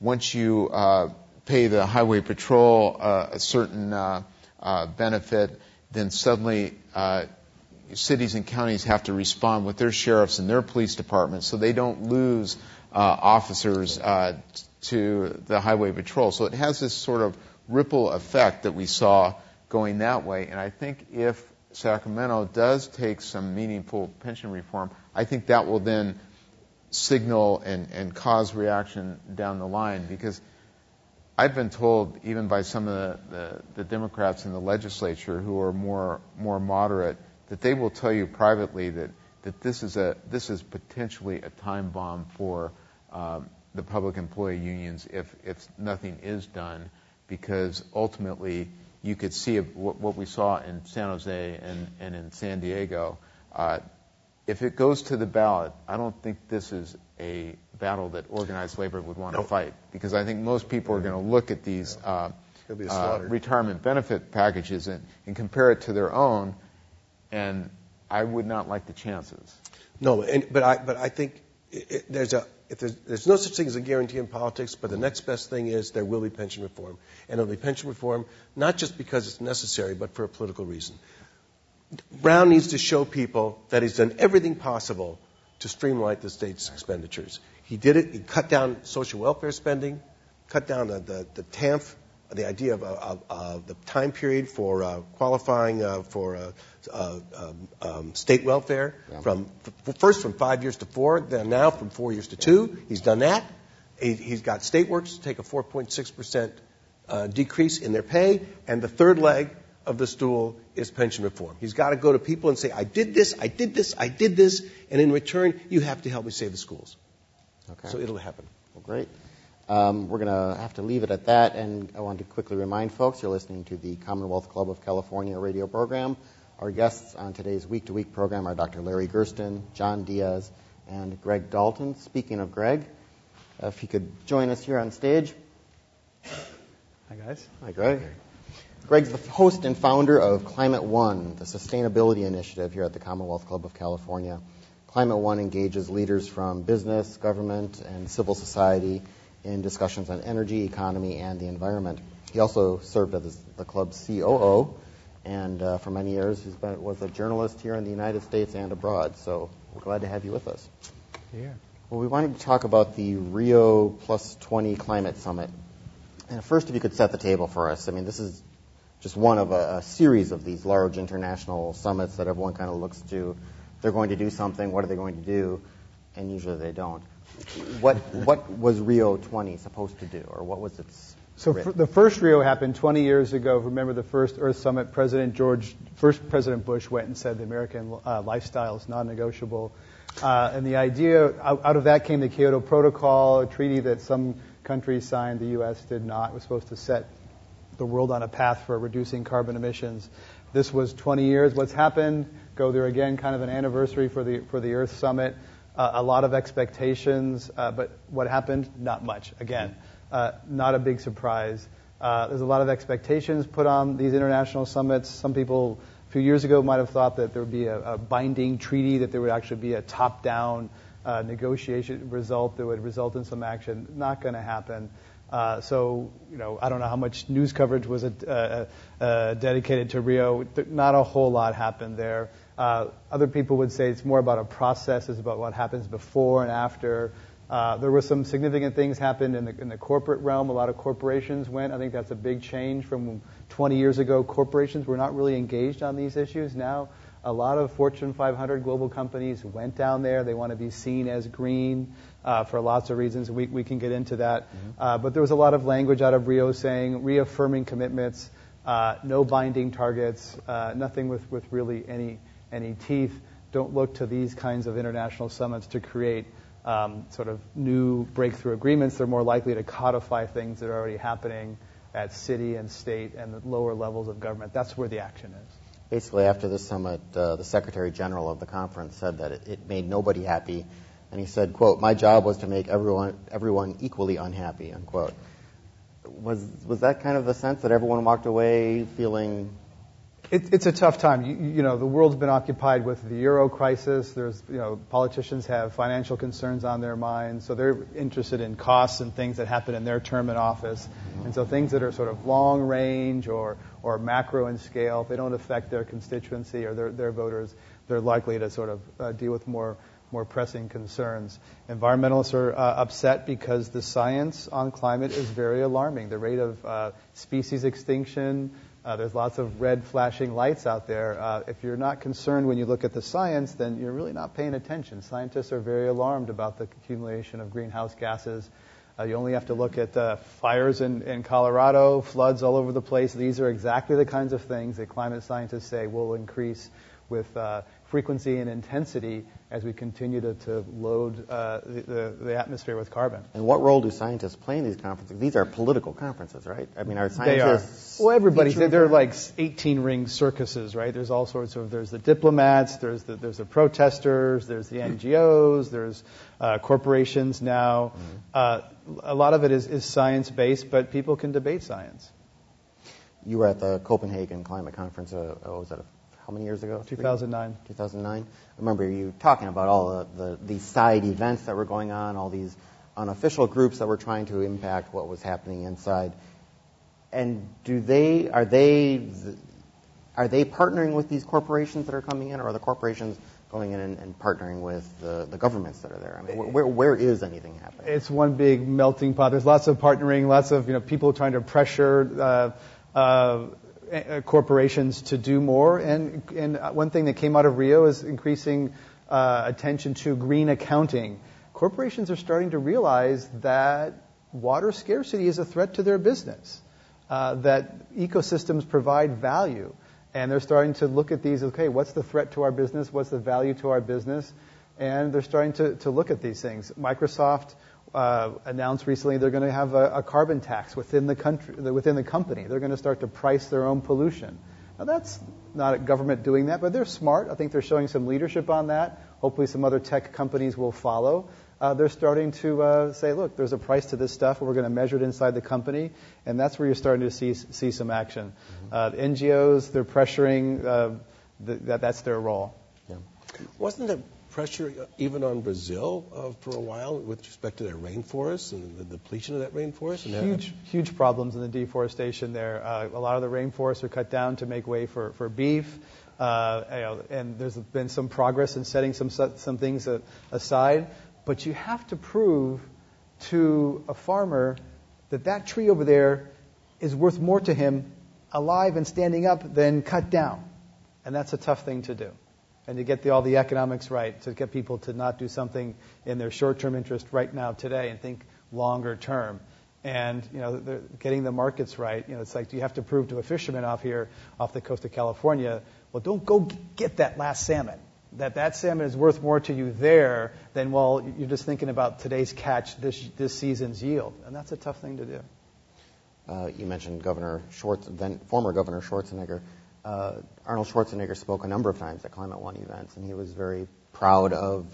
pay the highway patrol a certain benefit, then suddenly cities and counties have to respond with their sheriffs and their police departments so they don't lose officers to the highway patrol. So it has this sort of ripple effect that we saw going that way. And I think if Sacramento does take some meaningful pension reform, I think that will then signal and cause reaction down the line, because I've been told, even by some of the Democrats in the legislature who are more moderate, that they will tell you privately that this is potentially a time bomb for the public employee unions if nothing is done, because ultimately you could see what we saw in San Jose and in San Diego. If it goes to the ballot, I don't think this is a battle that organized labor would want to fight, because I think most people are going to look at these retirement benefit packages and compare it to their own, and I would not like the chances. No, but I think there's no such thing as a guarantee in politics, but the next best thing is there will be pension reform. And it'll be pension reform not just because it's necessary, but for a political reason. Brown needs to show people that he's done everything possible to streamline the state's expenditures. He did it. He cut down social welfare spending, cut down the TANF, the idea of the time period for qualifying for state welfare, from 5 years to 4, then now from 4 years to 2. He's done that. He's got state workers to take a 4.6% decrease in their pay, and the third leg of the stool is pension reform. He's got to go to people and say, I did this, and in return, you have to help me save the schools. Okay. So it'll happen. Well, great. We're going to have to leave it at that, and I want to quickly remind folks you're listening to the Commonwealth Club of California radio program. Our guests on today's Week-to-Week program are Dr. Larry Gersten, John Diaz, and Greg Dalton. Speaking of Greg, if he could join us here on stage. Hi, guys. Hi, Greg. Greg's the host and founder of Climate One, the sustainability initiative here at the Commonwealth Club of California. Climate One engages leaders from business, government, and civil society in discussions on energy, economy, and the environment. He also served as the club's COO, and for many years was a journalist here in the United States and abroad. So we're glad to have you with us. Yeah. Well, we wanted to talk about the Rio Plus 20 Climate Summit. And first, if you could set the table for us. I mean, this is just one of a series of these large international summits that everyone kind of looks to. They're going to do something. What are they going to do? And usually they don't. What was Rio 20 supposed to do, or what was its the first Rio happened 20 years ago. Remember the first Earth Summit? President Bush went and said the American lifestyle is non-negotiable. And the idea, out of that came the Kyoto Protocol, a treaty that some countries signed, the U.S. did not. It was supposed to set the world on a path for reducing carbon emissions. This was 20 years. What's happened? Go there again, kind of an anniversary for the Earth Summit. A lot of expectations, but what happened? Not much. Again, not a big surprise. There's a lot of expectations put on these international summits. Some people a few years ago might have thought that there would be a binding treaty, that there would actually be a top-down negotiation result that would result in some action. Not going to happen. So, I don't know how much news coverage was dedicated to Rio. Not a whole lot happened there. Other people would say it's more about a process. It's about what happens before and after. There were some significant things happened in the corporate realm. A lot of corporations went. I think that's a big change from 20 years ago. Corporations were not really engaged on these issues. Now, a lot of Fortune 500 global companies went down there. They want to be seen as green for lots of reasons. We can get into that. But there was a lot of language out of Rio reaffirming commitments, no binding targets, nothing with really any teeth. don't look to these kinds of international summits to create sort of new breakthrough agreements. They're more likely to codify things that are already happening at city and state and the lower levels of government. That's where the action is. Basically, after this summit, the Secretary General of the conference said that it made nobody happy. And he said, quote, "My job was to make everyone equally unhappy," unquote. Was that kind of the sense that everyone walked away feeling? It's a tough time. You know, the world's been occupied with the euro crisis. There's, politicians have financial concerns on their minds, so they're interested in costs and things that happen in their term in office. And so things that are sort of long range or macro in scale, if they don't affect their constituency or their voters, they're likely to sort of deal with more pressing concerns. Environmentalists are upset because the science on climate is very alarming. The rate of species extinction, there's lots of red flashing lights out there. If you're not concerned when you look at the science, then you're really not paying attention. Scientists are very alarmed about the accumulation of greenhouse gases. You only have to look at fires in Colorado, floods all over the place. These are exactly the kinds of things that climate scientists say will increase with frequency and intensity as we continue to load the atmosphere with carbon. And what role do scientists play in these conferences? These are political conferences, right? I mean, are scientists... They are. Well, everybody's... They're like 18-ring circuses, right? There's all sorts of... There's the diplomats, there's the protesters, there's the NGOs, there's corporations now. Mm-hmm. A lot of it is science-based, but people can debate science. You were at the Copenhagen Climate Conference, was that how many years ago? 2009. 2009. I remember you talking about all the side events that were going on, all these unofficial groups that were trying to impact what was happening inside. And are they partnering with these corporations that are coming in, or are the corporations going in and partnering with the governments that are there? I mean, where is anything happening? It's one big melting pot. There's lots of partnering, lots of people trying to pressure corporations to do more, and one thing that came out of Rio is increasing attention to green accounting. Corporations are starting to realize that water scarcity is a threat to their business, that ecosystems provide value, and they're starting to look at these, okay, what's the threat to our business, what's the value to our business, and they're starting to look at these things. Microsoft announced recently they're going to have a carbon tax within the company. They're going to start to price their own pollution. Now, that's not a government doing that, but they're smart. I think they're showing some leadership on that. Hopefully some other tech companies will follow. They're starting to say, look, there's a price to this stuff, and we're going to measure it inside the company, and that's where you're starting to see some action. The NGOs, they're pressuring. That's their role. Yeah. Wasn't there pressure even on Brazil for a while with respect to their rainforests and the depletion of that rainforest? And huge problems in the deforestation there. A lot of the rainforests are cut down to make way for beef, and there's been some progress in setting some things aside. But you have to prove to a farmer that tree over there is worth more to him alive and standing up than cut down, and that's a tough thing to do. And to get all the economics right, to get people to not do something in their short-term interest right now today and think longer term. And, getting the markets right, it's like, do you have to prove to a fisherman off the coast of California, well, don't go get that last salmon. That salmon is worth more to you there than, well, you're just thinking about today's catch, this season's yield. And that's a tough thing to do. You mentioned former Governor Schwarzenegger. Arnold Schwarzenegger spoke a number of times at Climate One events, and he was very proud of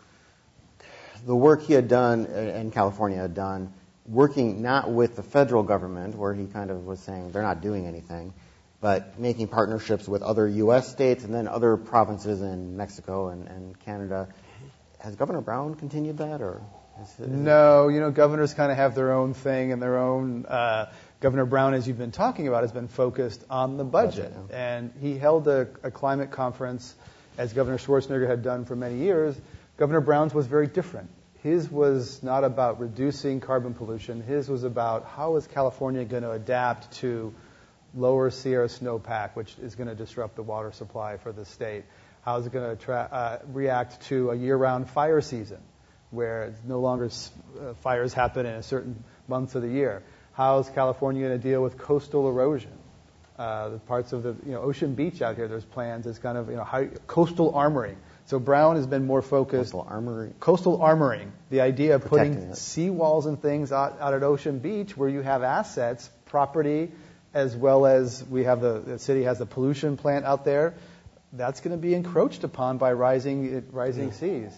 the work he had done and California had done, working not with the federal government, where he kind of was saying they're not doing anything, but making partnerships with other U.S. states and then other provinces in Mexico and Canada. Has Governor Brown continued that, or? No, governors kind of have their own thing and their own. Governor Brown, as you've been talking about, has been focused on the budget. And he held a climate conference, as Governor Schwarzenegger had done for many years. Governor Brown's was very different. His was not about reducing carbon pollution. His was about how is California going to adapt to lower Sierra snowpack, which is going to disrupt the water supply for the state. How is it going to react to a year-round fire season, where no longer fires happen in a certain month of the year? How is California going to deal with coastal erosion? The parts of the Ocean Beach out here, there's plans. It's kind of coastal armoring. So Brown has been more focused coastal armoring, the idea of putting seawalls and things out at Ocean Beach where you have assets, property, as well as we have the city has the pollution plant out there. That's going to be encroached upon by rising seas.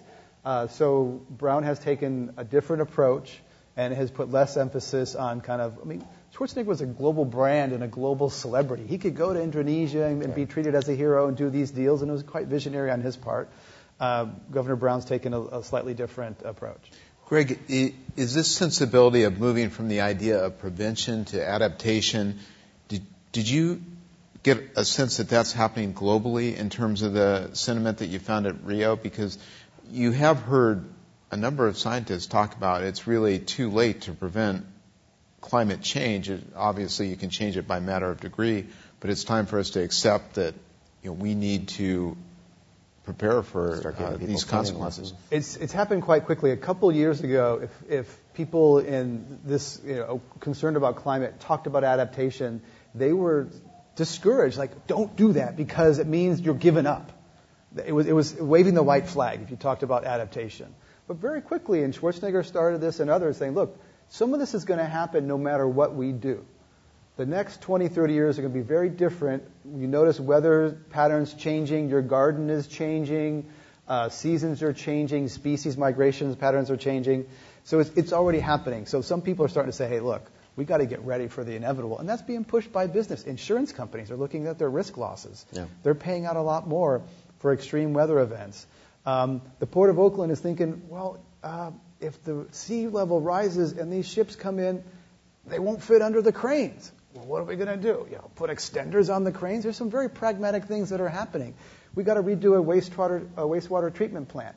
So Brown has taken a different approach and has put less emphasis on Schwarzenegger was a global brand and a global celebrity. He could go to Indonesia and be treated as a hero and do these deals, and it was quite visionary on his part. Governor Brown's taken a slightly different approach. Greg, is this sensibility of moving from the idea of prevention to adaptation, did you get a sense that that's happening globally in terms of the sentiment that you found at Rio? Because you have heard a number of scientists talk about it's really too late to prevent climate change. Obviously, you can change it by matter of degree, but it's time for us to accept that we need to prepare for these consequences. It's happened quite quickly. A couple years ago, if people in this concerned about climate talked about adaptation, they were discouraged. Like, don't do that because it means you're giving up. It was waving the white flag if you talked about adaptation. But very quickly, and Schwarzenegger started this and others saying, look, some of this is going to happen no matter what we do. The next 20, 30 years are going to be very different. You notice weather patterns changing, your garden is changing, seasons are changing, species migrations patterns are changing. So it's already happening. So some people are starting to say, hey, look, we got to get ready for the inevitable. And that's being pushed by business. Insurance companies are looking at their risk losses. Yeah. They're paying out a lot more for extreme weather events. The Port of Oakland is thinking, well, if the sea level rises and these ships come in, they won't fit under the cranes. Well, what are we going to do? Put extenders on the cranes? There's some very pragmatic things that are happening. We got to redo a wastewater treatment plant.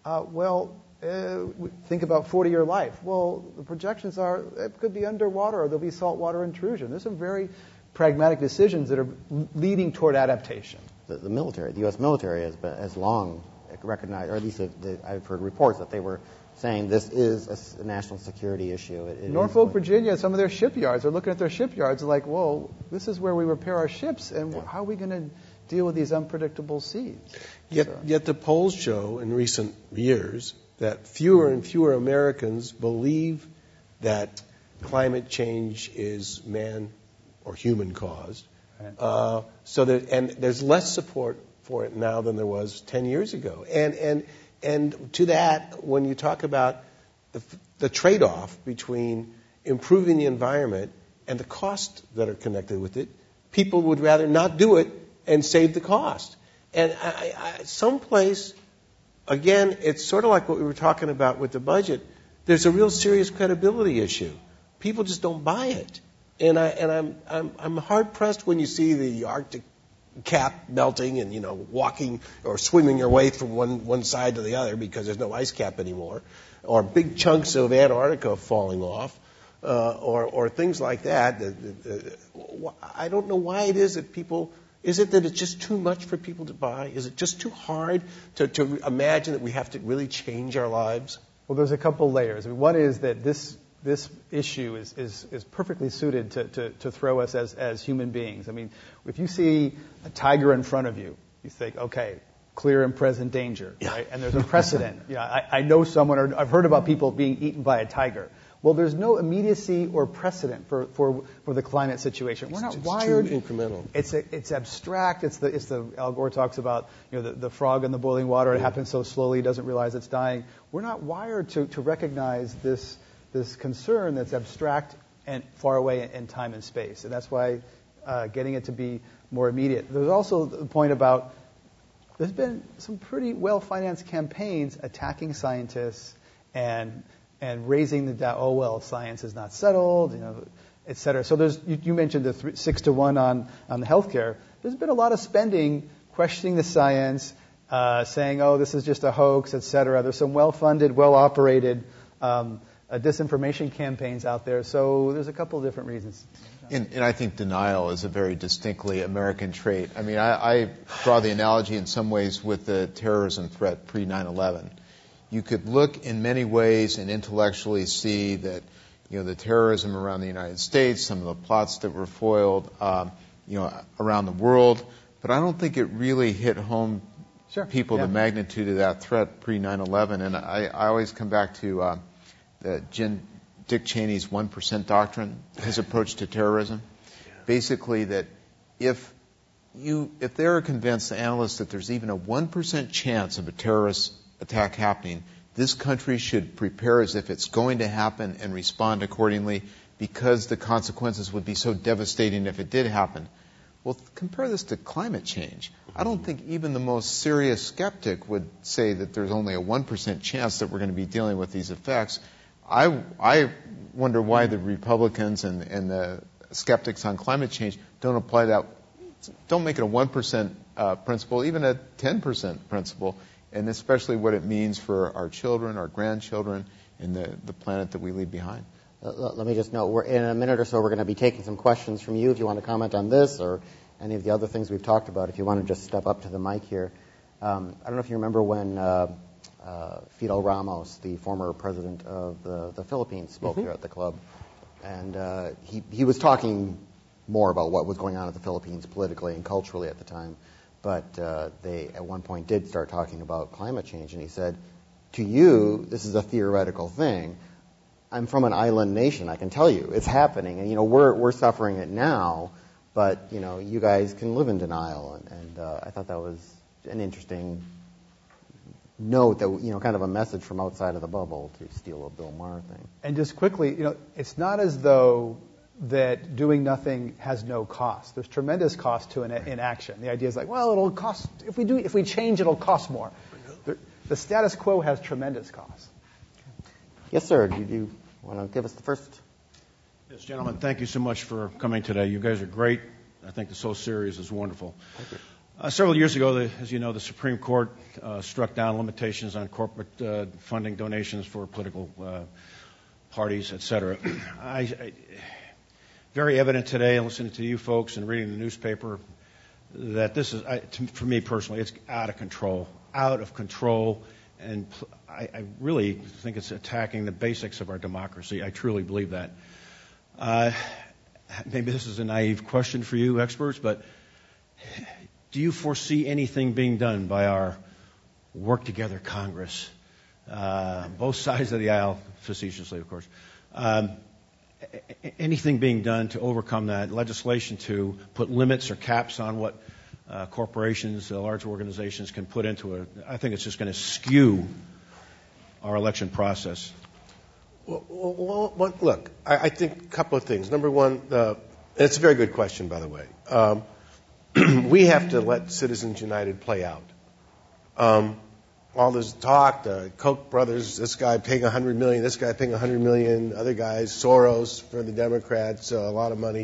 Think about 40-year life. Well, the projections are it could be underwater or there'll be saltwater intrusion. There's some very pragmatic decisions that are leading toward adaptation. The military, the U.S. military has long recognized, or at least I've heard reports that they were saying this is a national security issue. Norfolk, Virginia, some of their shipyards are looking at their shipyards like, whoa, this is where we repair our ships, and how are we going to deal with these unpredictable seas? Yet the polls show in recent years that fewer and fewer Americans believe that climate change is man or human caused. Right. And there's less support for it now than there was 10 years ago. And to that, when you talk about the trade-off between improving the environment and the costs that are connected with it, people would rather not do it and save the cost. And someplace, again, it's sort of like what we were talking about with the budget. There's a real serious credibility issue. People just don't buy it. And I'm hard pressed when you see the Arctic cap melting and walking or swimming your way from one side to the other because there's no ice cap anymore, or big chunks of Antarctica falling off, or things like that. I don't know why it is that people. Is it that it's just too much for people to buy? Is it just too hard to imagine that we have to really change our lives? Well, there's a couple layers. One is that this issue is perfectly suited to throw us as human beings. I mean, if you see a tiger in front of you, you think, okay, clear and present danger, right? And there's a precedent. I know someone, or I've heard about people being eaten by a tiger. Well, there's no immediacy or precedent for the climate situation. We're not wired. It's too incremental. It's abstract. It's the Al Gore talks about the frog in the boiling water. It happens so slowly, he doesn't realize it's dying. We're not wired to recognize this concern that's abstract and far away in time and space. And that's why getting it to be more immediate. There's also the point about there's been some pretty well-financed campaigns attacking scientists and raising the doubt, science is not settled, et cetera. So you mentioned the 6-to-1 on the healthcare. There's been a lot of spending questioning the science, saying, this is just a hoax, et cetera. There's some well-funded, well-operated disinformation campaigns out there. So there's a couple of different reasons. And I think denial is a very distinctly American trait. I mean, I draw the analogy in some ways with the terrorism threat pre-9/11. You could look in many ways and intellectually see that, the terrorism around the United States, some of the plots that were foiled, around the world. But I don't think it really hit home people the magnitude of that threat pre-9/11. And I always come back to Dick Cheney's 1% doctrine, his approach to terrorism. Basically that if they're convinced, the analysts, that there's even a 1% chance of a terrorist attack happening, this country should prepare as if it's going to happen and respond accordingly, because the consequences would be so devastating if it did happen. Well, compare this to climate change. I don't think even the most serious skeptic would say that there's only a 1% chance that we're going to be dealing with these effects. I wonder why the Republicans and the skeptics on climate change don't apply that. Don't make it a 1% principle, even a 10% principle, and especially what it means for our children, our grandchildren, and the planet that we leave behind. Let me just note, in a minute or so, we're going to be taking some questions from you if you want to comment on this or any of the other things we've talked about. If you want to just step up to the mic here. I don't know if you remember when Fidel Ramos, the former president of the Philippines, spoke here at the club. And he was talking more about what was going on in the Philippines politically and culturally at the time. But they, at one point, did start talking about climate change. And he said, to you, this is a theoretical thing. I'm from an island nation. I can tell you it's happening. And, we're suffering it now. But, you guys can live in denial. And I thought that was an interesting note that, kind of a message from outside of the bubble, to steal a Bill Maher thing. And just quickly, it's not as though that doing nothing has no cost. There's tremendous cost to inaction. The idea is like, well, it'll cost, if we change, it'll cost more. The status quo has tremendous cost. Yes, sir. Do you want to give us the first? Yes, gentlemen, thank you so much for coming today. You guys are great. I think the Soul Series is wonderful. Thank you. Several years ago, as you know, the Supreme Court struck down limitations on corporate funding donations for political parties, et cetera. Very evident today, listening to you folks and reading the newspaper, that this is, for me personally, it's out of control. And I really think it's attacking the basics of our democracy. I truly believe that. Maybe this is a naive question for you experts, but do you foresee anything being done by our Work Together Congress, both sides of the aisle, facetiously, of course, anything being done to overcome that, legislation to put limits or caps on what corporations, large organizations can put into it? I think it's just going to skew our election process. Well, look, I think a couple of things. Number one, it's a very good question, by the way. We have to let Citizens United play out. All this talk, the Koch brothers, this guy paying $100 million, this guy paying $100 million, other guys, Soros for the Democrats, a lot of money.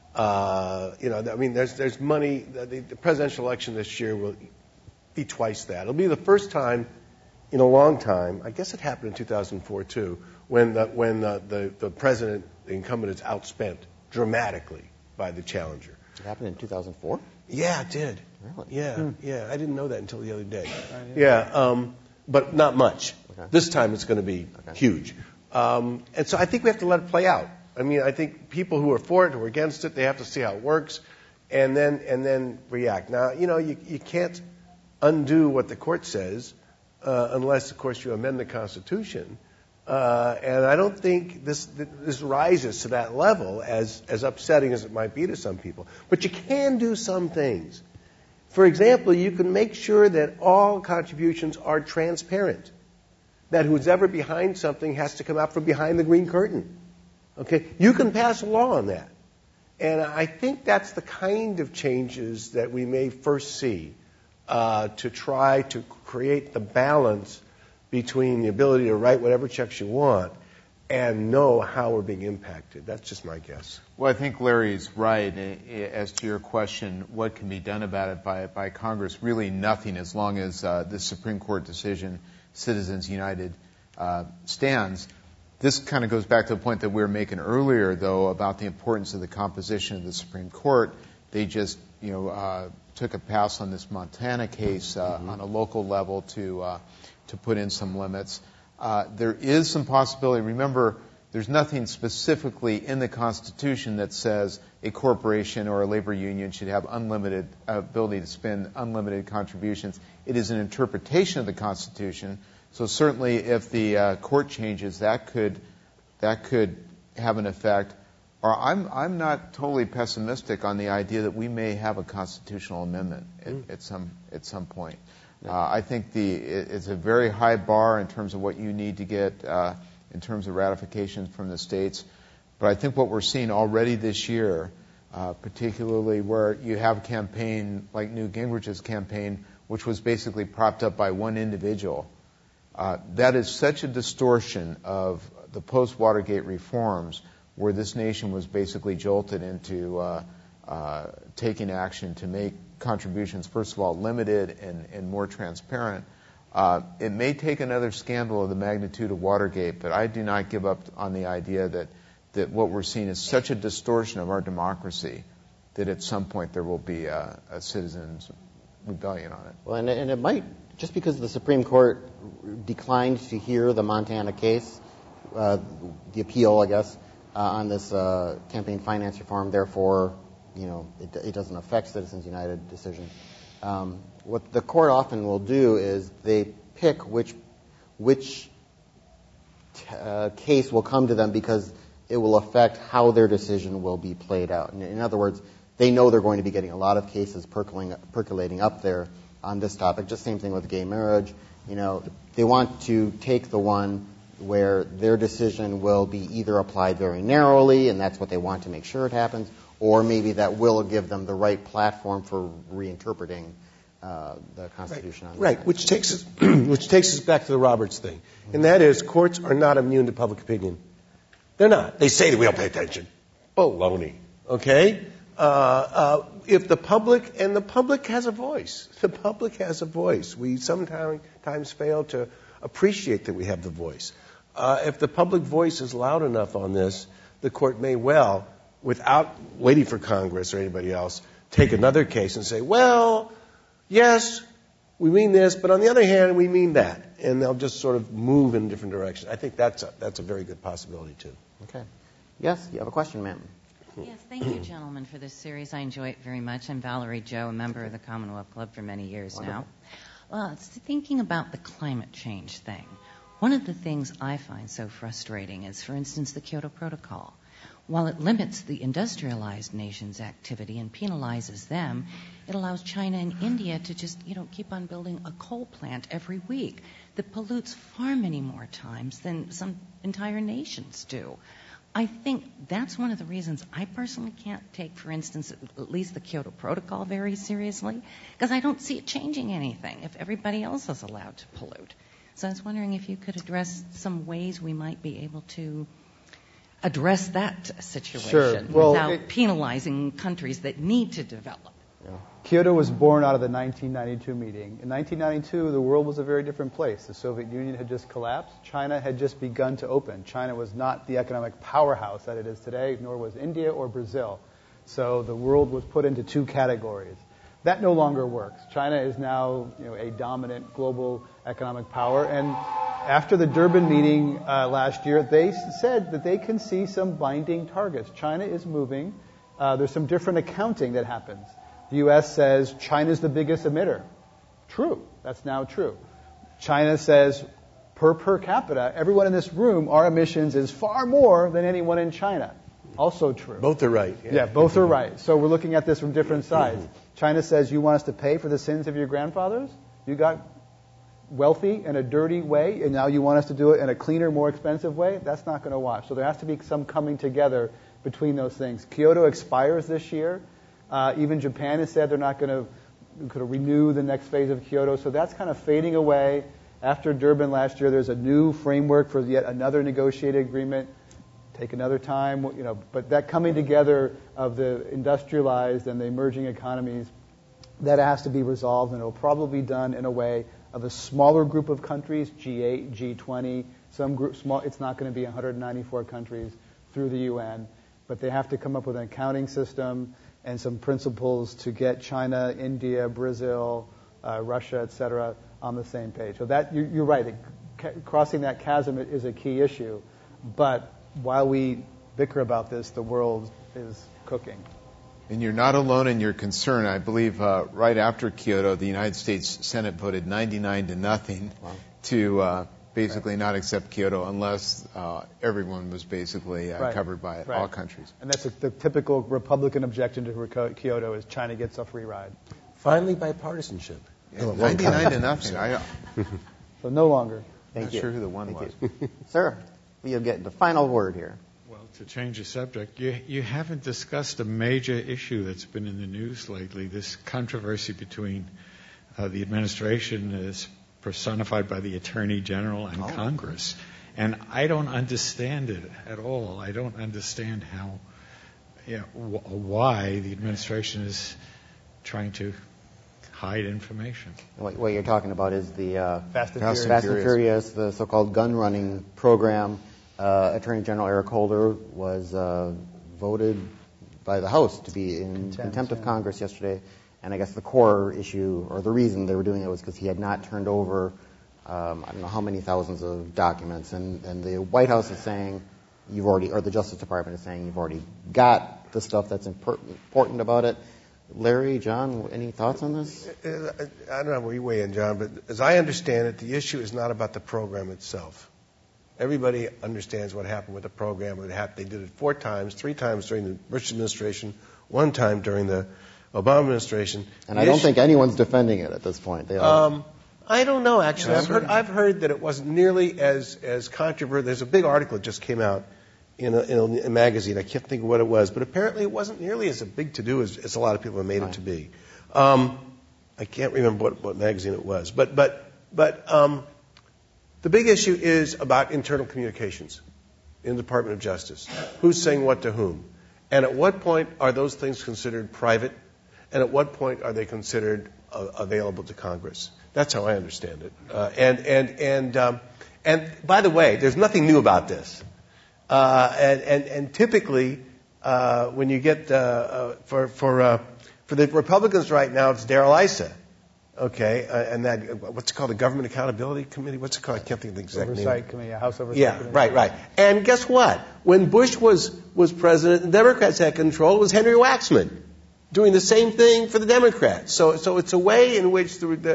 There's money. The presidential election this year will be twice that. It'll be the first time in a long time. I guess it happened in 2004 too, when the president, the incumbent, is outspent dramatically by the challenger. It happened in 2004? Yeah, it did. Really? Yeah. I didn't know that until the other day. But not much. Okay. This time it's going to be huge. And so I think we have to let it play out. I think people who are for it, who are against it, they have to see how it works, and then react. Now, you can't undo what the court says unless, of course, you amend the Constitution. And I don't think this rises to that level, as upsetting as it might be to some people. But you can do some things. For example, you can make sure that all contributions are transparent, that who's ever behind something has to come out from behind the green curtain. Okay? You can pass a law on that. And I think that's the kind of changes that we may first see to try to create the balance between the ability to write whatever checks you want and know how we're being impacted. That's just my guess. Well, I think Larry's right as to your question, what can be done about it by Congress? Really nothing, as long as the Supreme Court decision, Citizens United, stands. This kind of goes back to the point that we were making earlier, though, about the importance of the composition of the Supreme Court. They just, took a pass on this Montana case on a local level to put in some limits. There is some possibility. Remember, there's nothing specifically in the Constitution that says a corporation or a labor union should have unlimited ability to spend unlimited contributions. It is an interpretation of the Constitution. So certainly, if the court changes, that could have an effect. Or I'm not totally pessimistic on the idea that we may have a constitutional amendment at some point. I think it's a very high bar in terms of what you need to get in terms of ratifications from the states. But I think what we're seeing already this year, particularly where you have a campaign like Newt Gingrich's campaign, which was basically propped up by one individual, that is such a distortion of the post-Watergate reforms, where this nation was basically jolted into taking action to make contributions, first of all, limited and more transparent. It may take another scandal of the magnitude of Watergate, but I do not give up on the idea that what we're seeing is such a distortion of our democracy that at some point there will be a citizens' rebellion on it. Well, and it might, just because the Supreme Court declined to hear the Montana case, the appeal, I guess, on this campaign finance reform, therefore, it doesn't affect Citizens United decision. What the court often will do is they pick which case will come to them because it will affect how their decision will be played out. In other words, they know they're going to be getting a lot of cases percolating up there on this topic. Just same thing with gay marriage. They want to take the one where their decision will be either applied very narrowly, and that's what they want to make sure it happens, or maybe that will give them the right platform for reinterpreting the Constitution. Right, which takes us back to the Roberts thing, and that is courts are not immune to public opinion. They're not. They say that we don't pay attention. Baloney. Okay? If the public has a voice. The public has a voice. We sometimes fail to appreciate that we have the voice. If the public voice is loud enough on this, the court may well, without waiting for Congress or anybody else, take another case and say, well, yes, we mean this, but on the other hand, we mean that. And they'll just sort of move in a different direction. I think that's a very good possibility, too. Okay. Yes, you have a question, ma'am. Yes, thank you, gentlemen, for this series. I enjoy it very much. I'm Valerie Joe, a member of the Commonwealth Club for many years now. Well, it's thinking about the climate change thing. One of the things I find so frustrating is, for instance, the Kyoto Protocol. While it limits the industrialized nations' activity and penalizes them, it allows China and India to just, keep on building a coal plant every week that pollutes far many more times than some entire nations do. I think that's one of the reasons I personally can't take, for instance, at least the Kyoto Protocol very seriously, because I don't see it changing anything if everybody else is allowed to pollute. So I was wondering if you could address some ways we might be able to address that situation without penalizing countries that need to develop. Yeah. Kyoto was born out of the 1992 meeting. In 1992, the world was a very different place. The Soviet Union had just collapsed. China had just begun to open. China was not the economic powerhouse that it is today, nor was India or Brazil. So the world was put into two categories. That no longer works. China is now a dominant global economic power. And after the Durban meeting last year, they said that they can see some binding targets. China is moving. There's some different accounting that happens. The U.S. says China's the biggest emitter. True. That's now true. China says per capita, everyone in this room, our emissions is far more than anyone in China. Also true. Both are right. Yeah, both are right. So we're looking at this from different sides. China says you want us to pay for the sins of your grandfathers? You got wealthy in a dirty way, and now you want us to do it in a cleaner, more expensive way? That's not going to wash. So there has to be some coming together between those things. Kyoto expires this year. Even Japan has said they're not going to renew the next phase of Kyoto. So that's kind of fading away. After Durban last year, there's a new framework for yet another negotiated agreement. Take another time, but that coming together of the industrialized and the emerging economies, that has to be resolved, and it will probably be done in a way of a smaller group of countries, G8, G20, some group small. It's not going to be 194 countries through the UN, but they have to come up with an accounting system and some principles to get China, India, Brazil, Russia, etc., on the same page. So that you're right. Crossing that chasm is a key issue, but while we bicker about this, the world is cooking. And you're not alone in your concern. I believe right after Kyoto, the United States Senate voted 99-0 to basically not accept Kyoto unless everyone was basically covered by it, all countries. And that's the typical Republican objection to Kyoto is China gets a free ride. Finally, bipartisanship. 99-0. So no longer. Thank you. Not sure who the one was. Sir, you'll get the final word here. Well, to change the subject, you haven't discussed a major issue that's been in the news lately, this controversy between the administration is personified by the Attorney General and Congress. And I don't understand it at all. I don't understand how, why the administration is trying to hide information. What you're talking about is the Fast and Furious, the so-called gun running program. Attorney General Eric Holder was voted by the House to be in contempt of Congress yesterday. And I guess the core issue, or the reason they were doing it, was because he had not turned over, I don't know how many thousands of documents. And the White House is saying or the Justice Department is saying you've already got the stuff that's important about it. Larry, John, any thoughts on this? I don't know where you weigh in, John, but as I understand it, the issue is not about the program itself. Everybody understands what happened with the program. They did it 4 times, 3 times during the Bush administration, 1 time during the Obama administration. And I don't think anyone's defending it at this point. I don't know, actually. I've heard that it wasn't nearly as controversial. There's a big article that just came out in a magazine. I can't think of what it was, but apparently it wasn't nearly as a big to-do as a lot of people have made it to be. I can't remember what magazine it was. But the big issue is about internal communications in the Department of Justice. Who's saying what to whom? And at what point are those things considered private? And at what point are they considered available to Congress? That's how I understand it. And by the way, there's nothing new about this. And typically, when you get for the Republicans right now, it's Darrell Issa. Okay, and that what's it called, the Government Accountability Committee? What's it called? I can't think of the exact name. Oversight Committee, House Oversight Committee. Yeah, right. And guess what? When Bush was president, the Democrats had control. It was Henry Waxman doing the same thing for the Democrats. So it's a way in which the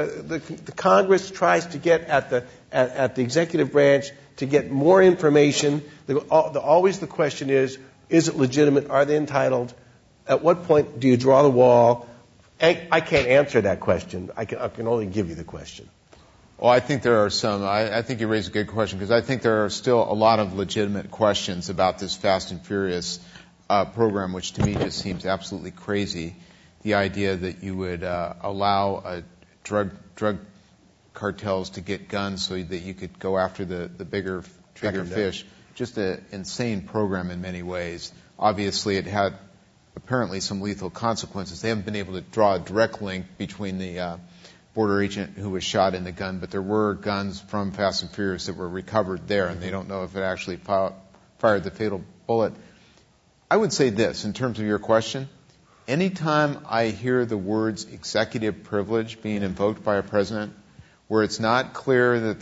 Congress tries to get at the executive branch to get more information. Always the question is it legitimate? Are they entitled? At what point do you draw the wall? I can't answer that question. I can only give you the question. Well, I think there are some. I think you raised a good question because I think there are still a lot of legitimate questions about this Fast and Furious program, which to me just seems absolutely crazy. The idea that you would allow drug cartels to get guns so that you could go after the bigger fish. Just an insane program in many ways. Obviously, it had apparently some lethal consequences. They haven't been able to draw a direct link between the border agent who was shot in the gun, but there were guns from Fast and Furious that were recovered there, and they don't know if it actually fired the fatal bullet. I would say this, in terms of your question, anytime I hear the words executive privilege being invoked by a president, where it's not clear that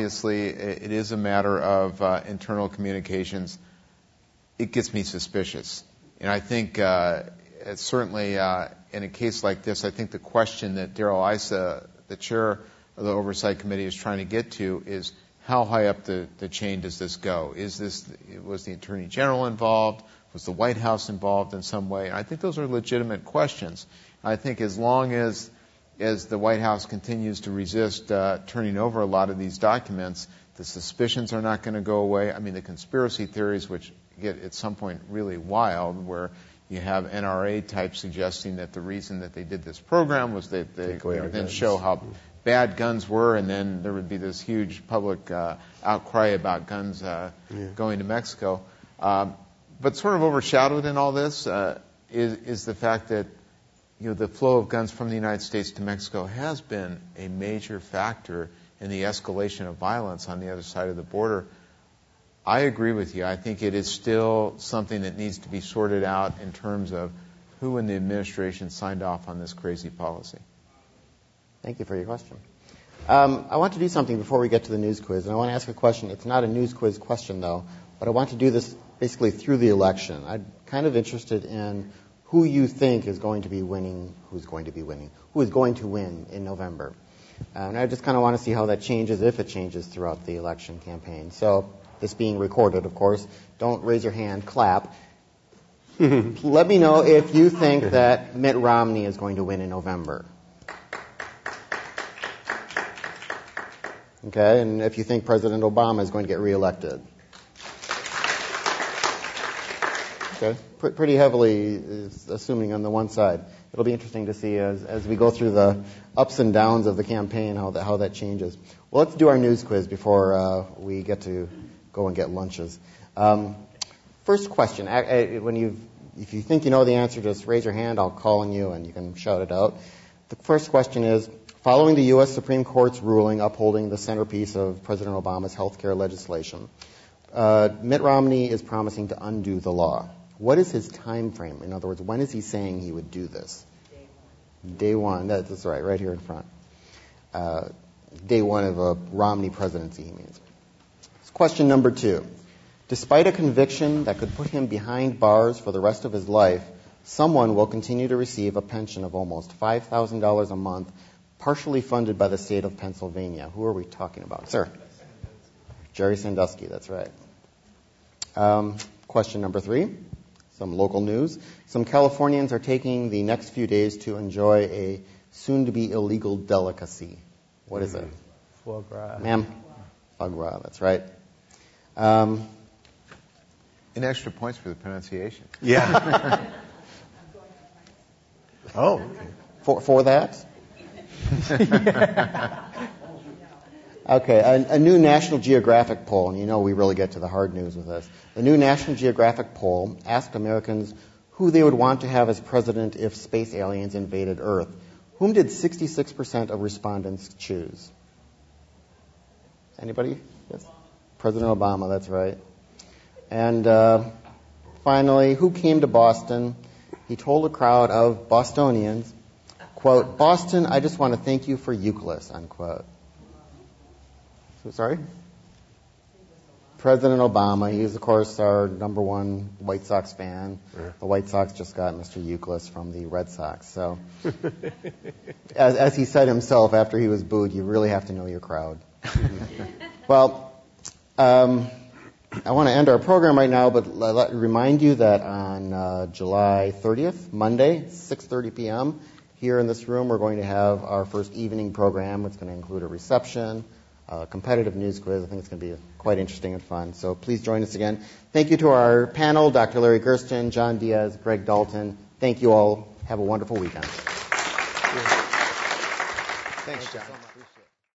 it is a matter of internal communications, it gets me suspicious. And I think certainly in a case like this, I think the question that Darrell Issa, the chair of the Oversight Committee, is trying to get to is how high up the chain does this go? Was the Attorney General involved? Was the White House involved in some way? And I think those are legitimate questions. I think as long as the White House continues to resist turning over a lot of these documents, the suspicions are not going to go away. I mean, the conspiracy theories, which get at some point really wild, where you have NRA types suggesting that the reason that they did this program was that they would then show how bad guns were, and then there would be this huge public outcry about guns going to Mexico. But sort of overshadowed in all this is the fact that the flow of guns from the United States to Mexico has been a major factor in the escalation of violence on the other side of the border. I agree with you. I think it is still something that needs to be sorted out in terms of who in the administration signed off on this crazy policy. Thank you for your question. I want to do something before we get to the news quiz, and I want to ask a question. It's not a news quiz question, though, but I want to do this basically through the election. I'm kind of interested in who you think is going to be winning, who is going to win in November. And I just kind of want to see how that changes, if it changes throughout the election campaign. So this being recorded, of course, don't raise your hand, clap. Let me know if you think that Mitt Romney is going to win in November. Okay, and if you think President Obama is going to get reelected. Okay, pretty heavily assuming on the one side. It'll be interesting to see as we go through the ups and downs of the campaign how that changes. Well, let's do our news quiz before we get to go and get lunches. First question. If you think you know the answer, just raise your hand. I'll call on you and you can shout it out. The first question is, following the U.S. Supreme Court's ruling upholding the centerpiece of President Obama's health care legislation, Mitt Romney is promising to undo the law. What is his time frame? In other words, when is he saying he would do this? Day one. That's right here in front. Day one of a Romney presidency, he means. Question number 2. Despite a conviction that could put him behind bars for the rest of his life, someone will continue to receive a pension of almost $5,000 a month, partially funded by the state of Pennsylvania. Who are we talking about? Sir? Jerry Sandusky, that's right. Question number 3, some local news. Some Californians are taking the next few days to enjoy a soon-to-be illegal delicacy. What is it? Foie gras. Ma'am? Foie gras, that's right. And extra points for the pronunciation. Yeah. Oh. For that? Okay, a new National Geographic poll, and you know we really get to the hard news with this. The new National Geographic poll asked Americans who they would want to have as president if space aliens invaded Earth. Whom did 66% of respondents choose? Anybody? Yes. President Obama, that's right. And finally, who came to Boston? He told a crowd of Bostonians, quote, "Boston, I just want to thank you for Euclid," unquote. So, sorry? President Obama. He's, of course, our number one White Sox fan. Sure. The White Sox just got Mr. Euclid from the Red Sox. So, as he said himself after he was booed, you really have to know your crowd. Well, I want to end our program right now, but let me remind you that on July 30th, Monday, 6:30 p.m., here in this room, we're going to have our first evening program. It's going to include a reception, a competitive news quiz. I think it's going to be quite interesting and fun. So please join us again. Thank you to our panel, Dr. Larry Gersten, John Diaz, Greg Dalton. Thank you all. Have a wonderful weekend. Thanks, John.